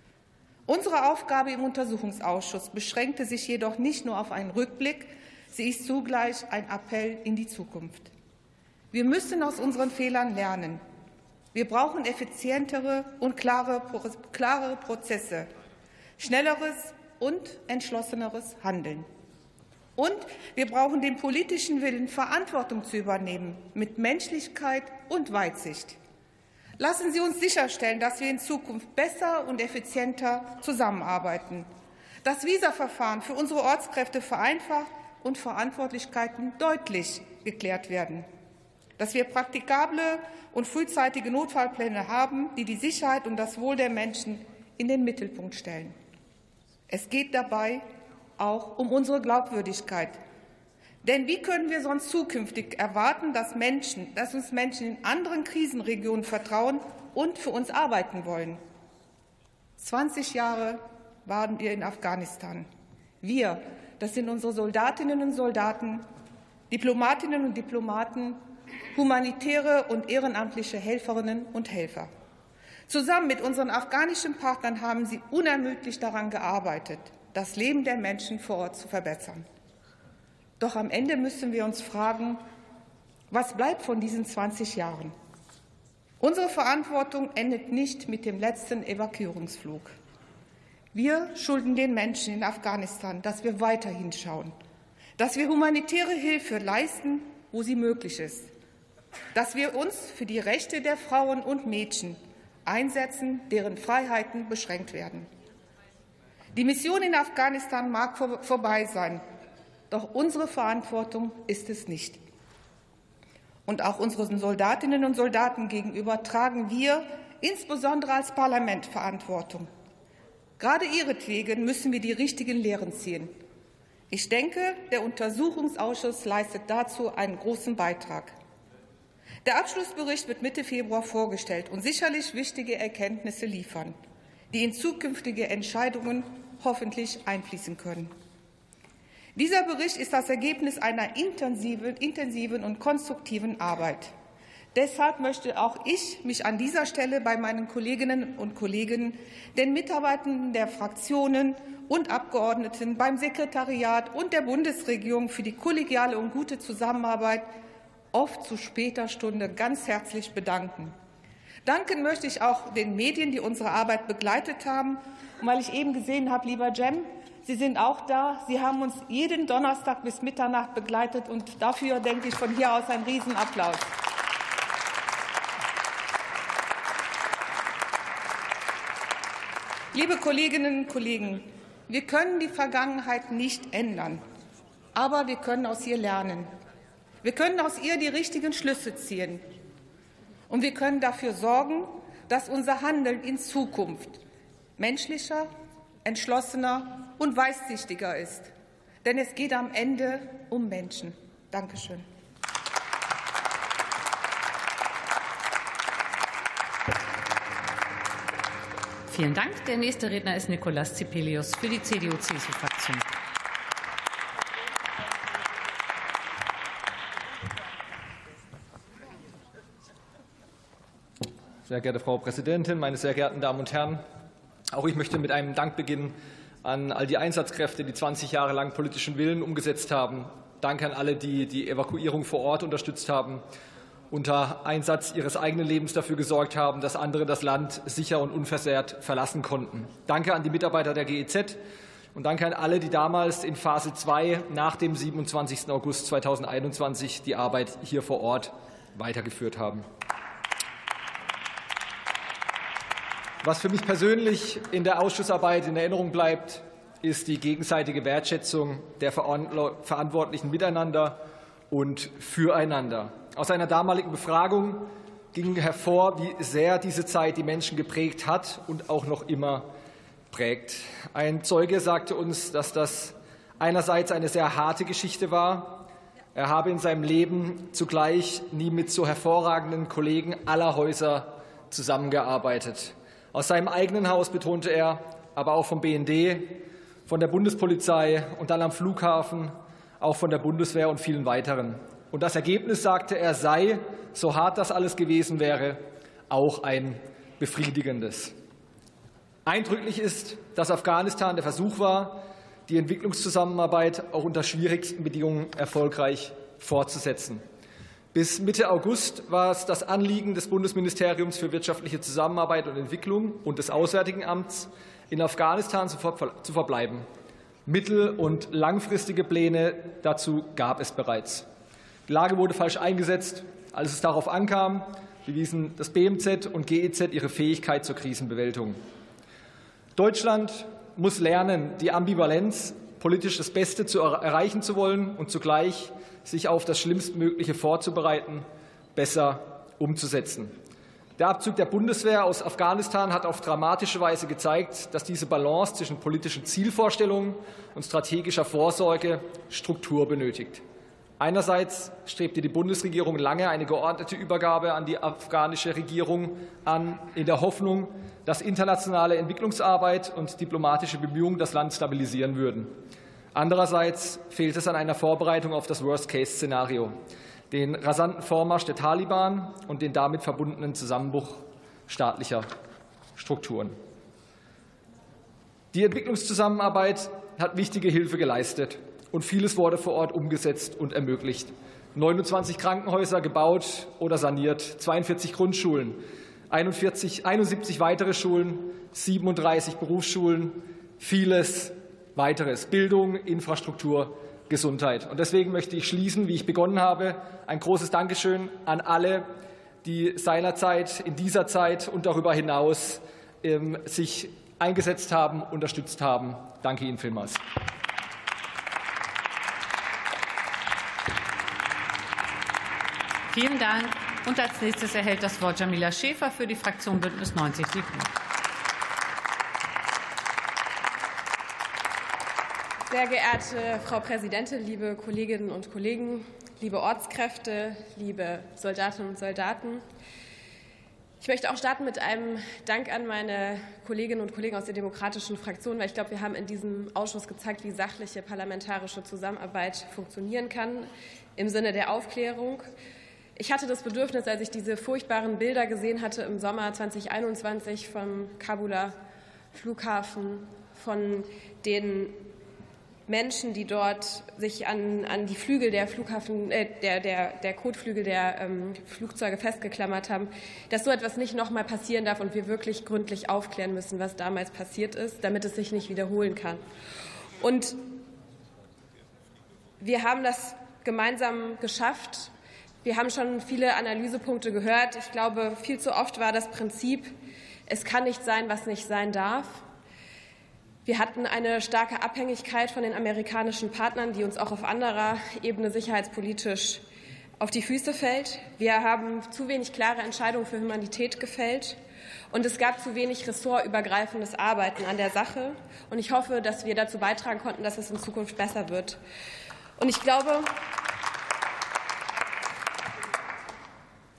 Unsere Aufgabe im Untersuchungsausschuss beschränkte sich jedoch nicht nur auf einen Rückblick, sie ist zugleich ein Appell in die Zukunft. Wir müssen aus unseren Fehlern lernen. Wir brauchen effizientere und klarere Prozesse, schnelleres und entschlosseneres Handeln. Und wir brauchen den politischen Willen, Verantwortung zu übernehmen, mit Menschlichkeit und Weitsicht. Lassen Sie uns sicherstellen, dass wir in Zukunft besser und effizienter zusammenarbeiten, das Visaverfahren für unsere Ortskräfte vereinfacht und Verantwortlichkeiten deutlich geklärt werden, dass wir praktikable und frühzeitige Notfallpläne haben, die die Sicherheit und das Wohl der Menschen in den Mittelpunkt stellen. Es geht dabei auch um unsere Glaubwürdigkeit. Denn wie können wir sonst zukünftig erwarten, dass uns Menschen in anderen Krisenregionen vertrauen und für uns arbeiten wollen? 20 Jahre waren wir in Afghanistan. Wir, das sind unsere Soldatinnen und Soldaten, Diplomatinnen und Diplomaten, humanitäre und ehrenamtliche Helferinnen und Helfer. Zusammen mit unseren afghanischen Partnern haben sie unermüdlich daran gearbeitet, das Leben der Menschen vor Ort zu verbessern. Doch am Ende müssen wir uns fragen, was bleibt von diesen 20 Jahren? Unsere Verantwortung endet nicht mit dem letzten Evakuierungsflug. Wir schulden den Menschen in Afghanistan, dass wir weiterhin schauen, dass wir humanitäre Hilfe leisten, wo sie möglich ist, dass wir uns für die Rechte der Frauen und Mädchen einsetzen, deren Freiheiten beschränkt werden. Die Mission in Afghanistan mag vorbei sein, doch unsere Verantwortung ist es nicht. Und auch unseren Soldatinnen und Soldaten gegenüber tragen wir, insbesondere als Parlament, Verantwortung. Gerade ihretwegen müssen wir die richtigen Lehren ziehen. Ich denke, der Untersuchungsausschuss leistet dazu einen großen Beitrag. Der Abschlussbericht wird Mitte Februar vorgestellt und sicherlich wichtige Erkenntnisse liefern, die in zukünftige Entscheidungen hoffentlich einfließen können. Dieser Bericht ist das Ergebnis einer intensiven und konstruktiven Arbeit. Deshalb möchte auch ich mich an dieser Stelle bei meinen Kolleginnen und Kollegen, den Mitarbeitern der Fraktionen und Abgeordneten, beim Sekretariat und der Bundesregierung für die kollegiale und gute Zusammenarbeit oft zu später Stunde ganz herzlich bedanken. Danken möchte ich auch den Medien, die unsere Arbeit begleitet haben. Und weil ich eben gesehen habe, lieber Cem, Sie sind auch da. Sie haben uns jeden Donnerstag bis Mitternacht begleitet. Und dafür denke ich von hier aus einen Riesenapplaus. Liebe Kolleginnen und Kollegen, wir können die Vergangenheit nicht ändern, aber wir können aus ihr lernen. Wir können aus ihr die richtigen Schlüsse ziehen. Und wir können dafür sorgen, dass unser Handeln in Zukunft menschlicher, entschlossener und weitsichtiger ist. Denn es geht am Ende um Menschen. Dankeschön. Vielen Dank. Der nächste Redner ist Nikolaus Zipelius für die CDU-CSU-Fraktion. Sehr geehrte Frau Präsidentin, meine sehr geehrten Damen und Herren! Auch ich möchte mit einem Dank beginnen an all die Einsatzkräfte, die 20 Jahre lang politischen Willen umgesetzt haben. Danke an alle, die die Evakuierung vor Ort unterstützt haben, unter Einsatz ihres eigenen Lebens dafür gesorgt haben, dass andere das Land sicher und unversehrt verlassen konnten. Danke an die Mitarbeiter der GEZ und danke an alle, die damals in Phase 2 nach dem 27. August 2021 die Arbeit hier vor Ort weitergeführt haben. Was für mich persönlich in der Ausschussarbeit in Erinnerung bleibt, ist die gegenseitige Wertschätzung der Verantwortlichen miteinander und füreinander. Aus einer damaligen Befragung ging hervor, wie sehr diese Zeit die Menschen geprägt hat und auch noch immer prägt. Ein Zeuge sagte uns, dass das einerseits eine sehr harte Geschichte war. Er habe in seinem Leben zugleich nie mit so hervorragenden Kollegen aller Häuser zusammengearbeitet. Aus seinem eigenen Haus betonte er, aber auch vom BND, von der Bundespolizei und dann am Flughafen, auch von der Bundeswehr und vielen weiteren. Und das Ergebnis, sagte er, sei, so hart das alles gewesen wäre, auch ein befriedigendes. Eindrücklich ist, dass Afghanistan der Versuch war, die Entwicklungszusammenarbeit auch unter schwierigsten Bedingungen erfolgreich fortzusetzen. Bis Mitte August war es das Anliegen des Bundesministeriums für wirtschaftliche Zusammenarbeit und Entwicklung und des Auswärtigen Amts, in Afghanistan zu verbleiben. Mittel- und langfristige Pläne dazu gab es bereits. Die Lage wurde falsch eingesetzt. Als es darauf ankam, bewiesen das BMZ und GEZ ihre Fähigkeit zur Krisenbewältigung. Deutschland muss lernen, die Ambivalenz, politisch das Beste erreichen zu wollen und zugleich sich auf das Schlimmstmögliche vorzubereiten, besser umzusetzen. Der Abzug der Bundeswehr aus Afghanistan hat auf dramatische Weise gezeigt, dass diese Balance zwischen politischen Zielvorstellungen und strategischer Vorsorge Struktur benötigt. Einerseits strebte die Bundesregierung lange eine geordnete Übergabe an die afghanische Regierung an, in der Hoffnung, dass internationale Entwicklungsarbeit und diplomatische Bemühungen das Land stabilisieren würden. Andererseits fehlt es an einer Vorbereitung auf das Worst-Case-Szenario, den rasanten Vormarsch der Taliban und den damit verbundenen Zusammenbruch staatlicher Strukturen. Die Entwicklungszusammenarbeit hat wichtige Hilfe geleistet und vieles wurde vor Ort umgesetzt und ermöglicht. 29 Krankenhäuser gebaut oder saniert, 42 Grundschulen, 71 weitere Schulen, 37 Berufsschulen, vieles weiteres, Bildung, Infrastruktur, Gesundheit. Und deswegen möchte ich schließen, wie ich begonnen habe. Ein großes Dankeschön an alle, die seinerzeit, in dieser Zeit und darüber hinaus sich eingesetzt haben, unterstützt haben. Danke Ihnen vielmals. Vielen Dank. Und als nächstes erhält das Wort Jamila Schäfer für die Fraktion Bündnis 90 Die Grünen. Sehr geehrte Frau Präsidentin, liebe Kolleginnen und Kollegen, liebe Ortskräfte, liebe Soldatinnen und Soldaten! Ich möchte auch starten mit einem Dank an meine Kolleginnen und Kollegen aus der Demokratischen Fraktion, weil ich glaube, wir haben in diesem Ausschuss gezeigt, wie sachliche parlamentarische Zusammenarbeit funktionieren kann im Sinne der Aufklärung. Ich hatte das Bedürfnis, als ich diese furchtbaren Bilder gesehen hatte im Sommer 2021 vom Kabuler Flughafen, von den Menschen, die dort sich an die Flügel der der Kotflügel der Flugzeuge festgeklammert haben, dass so etwas nicht noch mal passieren darf und wir wirklich gründlich aufklären müssen, was damals passiert ist, damit es sich nicht wiederholen kann. Und wir haben das gemeinsam geschafft. Wir haben schon viele Analysepunkte gehört. Ich glaube, viel zu oft war das Prinzip, es kann nicht sein, was nicht sein darf. Wir hatten eine starke Abhängigkeit von den amerikanischen Partnern, die uns auch auf anderer Ebene sicherheitspolitisch auf die Füße fällt. Wir haben zu wenig klare Entscheidungen für Humanität gefällt. Und es gab zu wenig ressortübergreifendes Arbeiten an der Sache. Und ich hoffe, dass wir dazu beitragen konnten, dass es in Zukunft besser wird. Und ich glaube,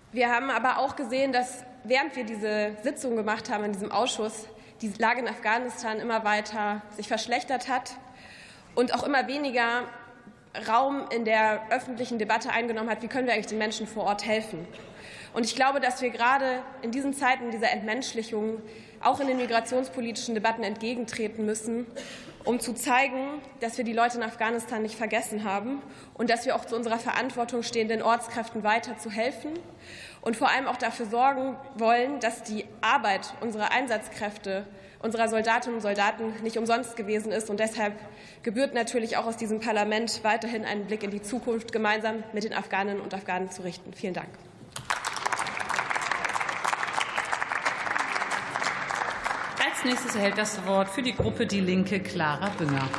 Wir haben aber auch gesehen, dass während wir diese Sitzung gemacht haben in diesem Ausschuss, die Lage in Afghanistan immer weiter sich verschlechtert hat und auch immer weniger Raum in der öffentlichen Debatte eingenommen hat, wie können wir eigentlich den Menschen vor Ort helfen. Und ich glaube, dass wir gerade in diesen Zeiten dieser Entmenschlichung auch in den migrationspolitischen Debatten entgegentreten müssen, um zu zeigen, dass wir die Leute in Afghanistan nicht vergessen haben und dass wir auch zu unserer Verantwortung stehen, den Ortskräften weiter zu helfen und vor allem auch dafür sorgen wollen, dass die Arbeit unserer Einsatzkräfte, unserer Soldatinnen und Soldaten nicht umsonst gewesen ist. Und deshalb gebührt natürlich auch aus diesem Parlament weiterhin einen Blick in die Zukunft gemeinsam mit den Afghaninnen und Afghanen zu richten. Vielen Dank. Als nächstes erhält das Wort für die Gruppe Die Linke Clara Bünger.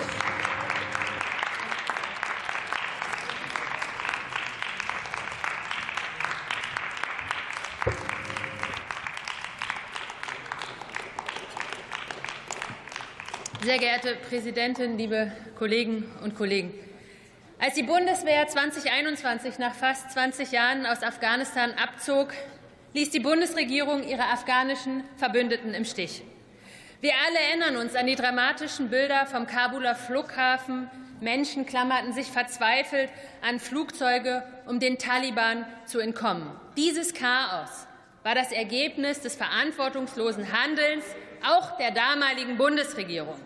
Sehr geehrte Präsidentin, liebe Kolleginnen und Kollegen! Als die Bundeswehr 2021 nach fast 20 Jahren aus Afghanistan abzog, ließ die Bundesregierung ihre afghanischen Verbündeten im Stich. Wir alle erinnern uns an die dramatischen Bilder vom Kabuler Flughafen. Menschen klammerten sich verzweifelt an Flugzeuge, um den Taliban zu entkommen. Dieses Chaos war das Ergebnis des verantwortungslosen Handelns auch der damaligen Bundesregierung.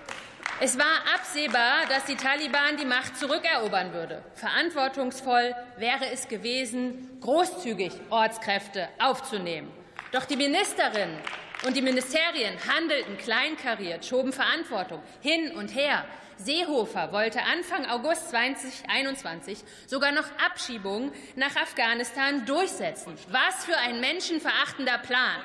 Es war absehbar, dass die Taliban die Macht zurückerobern würde. Verantwortungsvoll wäre es gewesen, großzügig Ortskräfte aufzunehmen. Doch die Ministerinnen und die Ministerien handelten kleinkariert, schoben Verantwortung hin und her. Seehofer wollte Anfang August 2021 sogar noch Abschiebungen nach Afghanistan durchsetzen. Was für ein menschenverachtender Plan!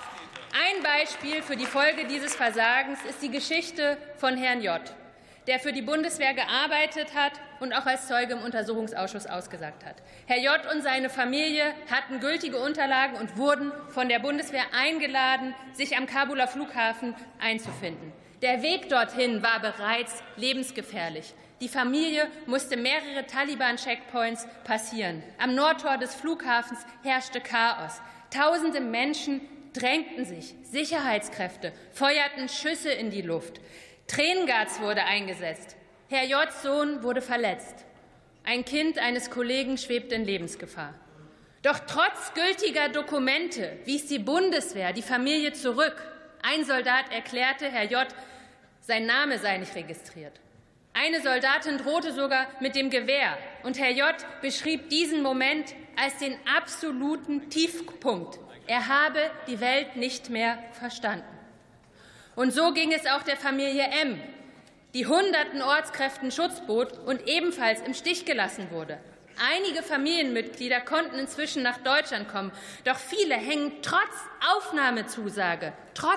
Ein Beispiel für die Folge dieses Versagens ist die Geschichte von Herrn J., der für die Bundeswehr gearbeitet hat und auch als Zeuge im Untersuchungsausschuss ausgesagt hat. Herr J. und seine Familie hatten gültige Unterlagen und wurden von der Bundeswehr eingeladen, sich am Kabuler Flughafen einzufinden. Der Weg dorthin war bereits lebensgefährlich. Die Familie musste mehrere Taliban-Checkpoints passieren. Am Nordtor des Flughafens herrschte Chaos. Tausende Menschen drängten sich. Sicherheitskräfte feuerten Schüsse in die Luft. Tränengas wurde eingesetzt. Herr J.'s Sohn wurde verletzt. Ein Kind eines Kollegen schwebt in Lebensgefahr. Doch trotz gültiger Dokumente wies die Bundeswehr die Familie zurück. Ein Soldat erklärte, Herr J., sein Name sei nicht registriert. Eine Soldatin drohte sogar mit dem Gewehr. Und Herr J. beschrieb diesen Moment als den absoluten Tiefpunkt. Er habe die Welt nicht mehr verstanden. Und so ging es auch der Familie M., die hunderten Ortskräften Schutz bot und ebenfalls im Stich gelassen wurde. Einige Familienmitglieder konnten inzwischen nach Deutschland kommen, doch viele hängen trotz Aufnahmezusage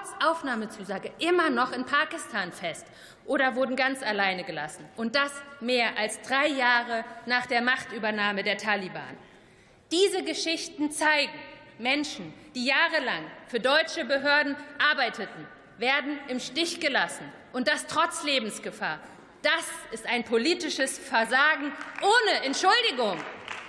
immer noch in Pakistan fest oder wurden ganz alleine gelassen. Und das mehr als 3 Jahre nach der Machtübernahme der Taliban. Diese Geschichten zeigen, Menschen, die jahrelang für deutsche Behörden arbeiteten, werden im Stich gelassen, und das trotz Lebensgefahr. Das ist ein politisches Versagen ohne Entschuldigung.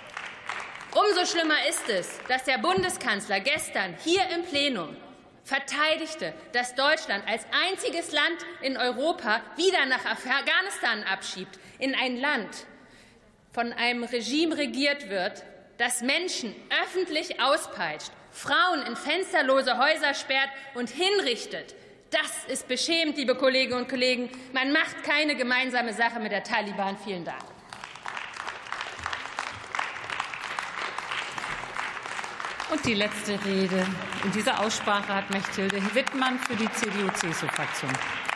Umso schlimmer ist es, dass der Bundeskanzler gestern hier im Plenum verteidigte, dass Deutschland als einziges Land in Europa wieder nach Afghanistan abschiebt, in ein Land von einem Regime regiert wird, das Menschen öffentlich auspeitscht, Frauen in fensterlose Häuser sperrt und hinrichtet. Das ist beschämend, liebe Kolleginnen und Kollegen. Man macht keine gemeinsame Sache mit der Taliban. Vielen Dank. Und die letzte Rede in dieser Aussprache hat Mechthilde Wittmann für die CDU-CSU-Fraktion.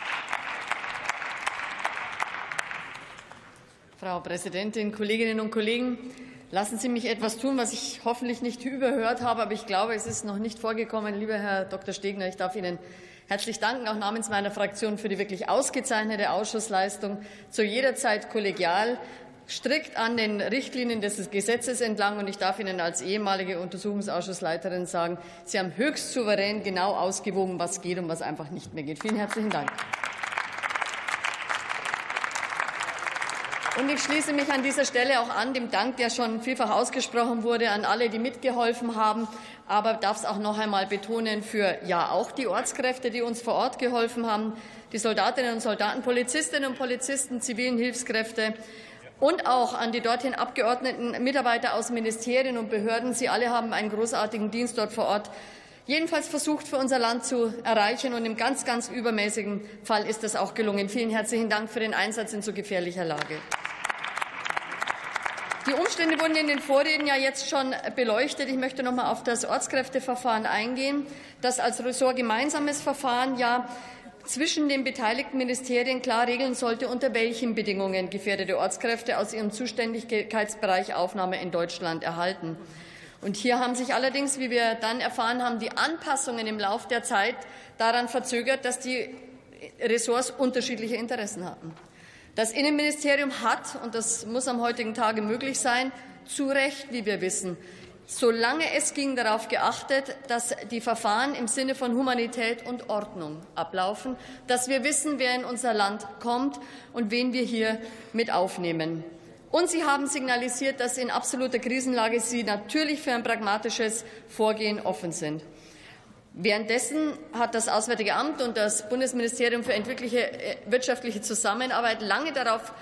Frau Präsidentin, Kolleginnen und Kollegen! Lassen Sie mich etwas tun, was ich hoffentlich nicht überhört habe, aber ich glaube, es ist noch nicht vorgekommen. Lieber Herr Dr. Stegner, ich darf Ihnen herzlich danken, auch namens meiner Fraktion, für die wirklich ausgezeichnete Ausschussleistung, zu jeder Zeit kollegial, strikt an den Richtlinien des Gesetzes entlang. Und ich darf Ihnen als ehemalige Untersuchungsausschussleiterin sagen, Sie haben höchst souverän genau ausgewogen, was geht und was einfach nicht mehr geht. Vielen herzlichen Dank. Und ich schließe mich an dieser Stelle auch an, dem Dank, der schon vielfach ausgesprochen wurde, an alle, die mitgeholfen haben. Aber darf es auch noch einmal betonen, für ja auch die Ortskräfte, die uns vor Ort geholfen haben, die Soldatinnen und Soldaten, Polizistinnen und Polizisten, zivilen Hilfskräfte und auch an die dorthin abgeordneten Mitarbeiter aus Ministerien und Behörden. Sie alle haben einen großartigen Dienst dort vor Ort jedenfalls versucht, für unser Land zu erreichen. Und im ganz, ganz übermäßigen Fall ist das auch gelungen. Vielen herzlichen Dank für den Einsatz in so gefährlicher Lage. Die Umstände wurden in den Vorreden ja jetzt schon beleuchtet. Ich möchte noch einmal auf das Ortskräfteverfahren eingehen, das als ressortgemeinsames Verfahren ja zwischen den beteiligten Ministerien klar regeln sollte, unter welchen Bedingungen gefährdete Ortskräfte aus ihrem Zuständigkeitsbereich Aufnahme in Deutschland erhalten. Und hier haben sich allerdings, wie wir dann erfahren haben, die Anpassungen im Laufe der Zeit daran verzögert, dass die Ressorts unterschiedliche Interessen hatten. Das Innenministerium hat, und das muss am heutigen Tage möglich sein, zu Recht, wie wir wissen, solange es ging, darauf geachtet, dass die Verfahren im Sinne von Humanität und Ordnung ablaufen, dass wir wissen, wer in unser Land kommt und wen wir hier mit aufnehmen. Und Sie haben signalisiert, dass in absoluter Krisenlage Sie natürlich für ein pragmatisches Vorgehen offen sind. Währenddessen hat das Auswärtige Amt und das Bundesministerium für wirtschaftliche Zusammenarbeit lange darauf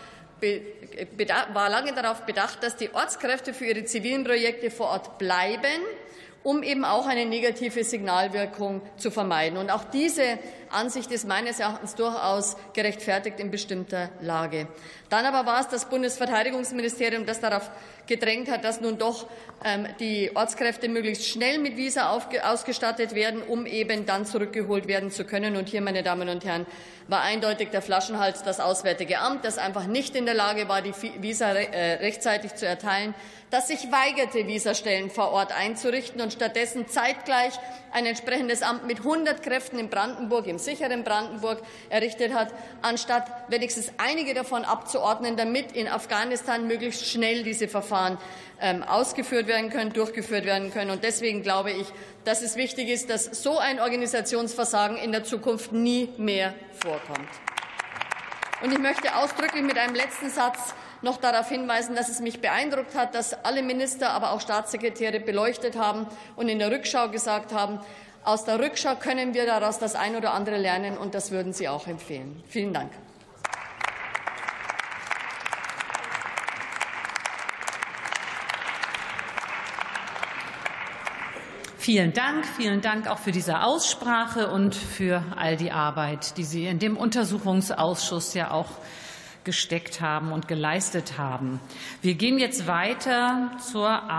bedacht, dass die Ortskräfte für ihre zivilen Projekte vor Ort bleiben, um eben auch eine negative Signalwirkung zu vermeiden. Und auch diese Ansicht ist meines Erachtens durchaus gerechtfertigt in bestimmter Lage. Dann aber war es das Bundesverteidigungsministerium, das darauf gedrängt hat, dass nun doch die Ortskräfte möglichst schnell mit Visa ausgestattet werden, um eben dann zurückgeholt werden zu können. Und hier, meine Damen und Herren, war eindeutig der Flaschenhals das Auswärtige Amt, das einfach nicht in der Lage war, die Visa rechtzeitig zu erteilen, das sich weigerte, Visastellen vor Ort einzurichten und stattdessen zeitgleich ein entsprechendes Amt mit 100 Kräften in Brandenburg, im sicheren Brandenburg, errichtet hat, anstatt wenigstens einige davon abzuordnen, damit in Afghanistan möglichst schnell diese Verfahren durchgeführt werden können. Und deswegen glaube ich, dass es wichtig ist, dass so ein Organisationsversagen in der Zukunft nie mehr vorkommt. Und ich möchte ausdrücklich mit einem letzten Satz noch darauf hinweisen, dass es mich beeindruckt hat, dass alle Minister, aber auch Staatssekretäre beleuchtet haben und in der Rückschau gesagt haben, aus der Rückschau können wir daraus das ein oder andere lernen, und das würden Sie auch empfehlen. Vielen Dank. Vielen Dank auch für diese Aussprache und für all die Arbeit, die Sie in dem Untersuchungsausschuss ja auch gesteckt haben und geleistet haben. Wir gehen jetzt weiter zur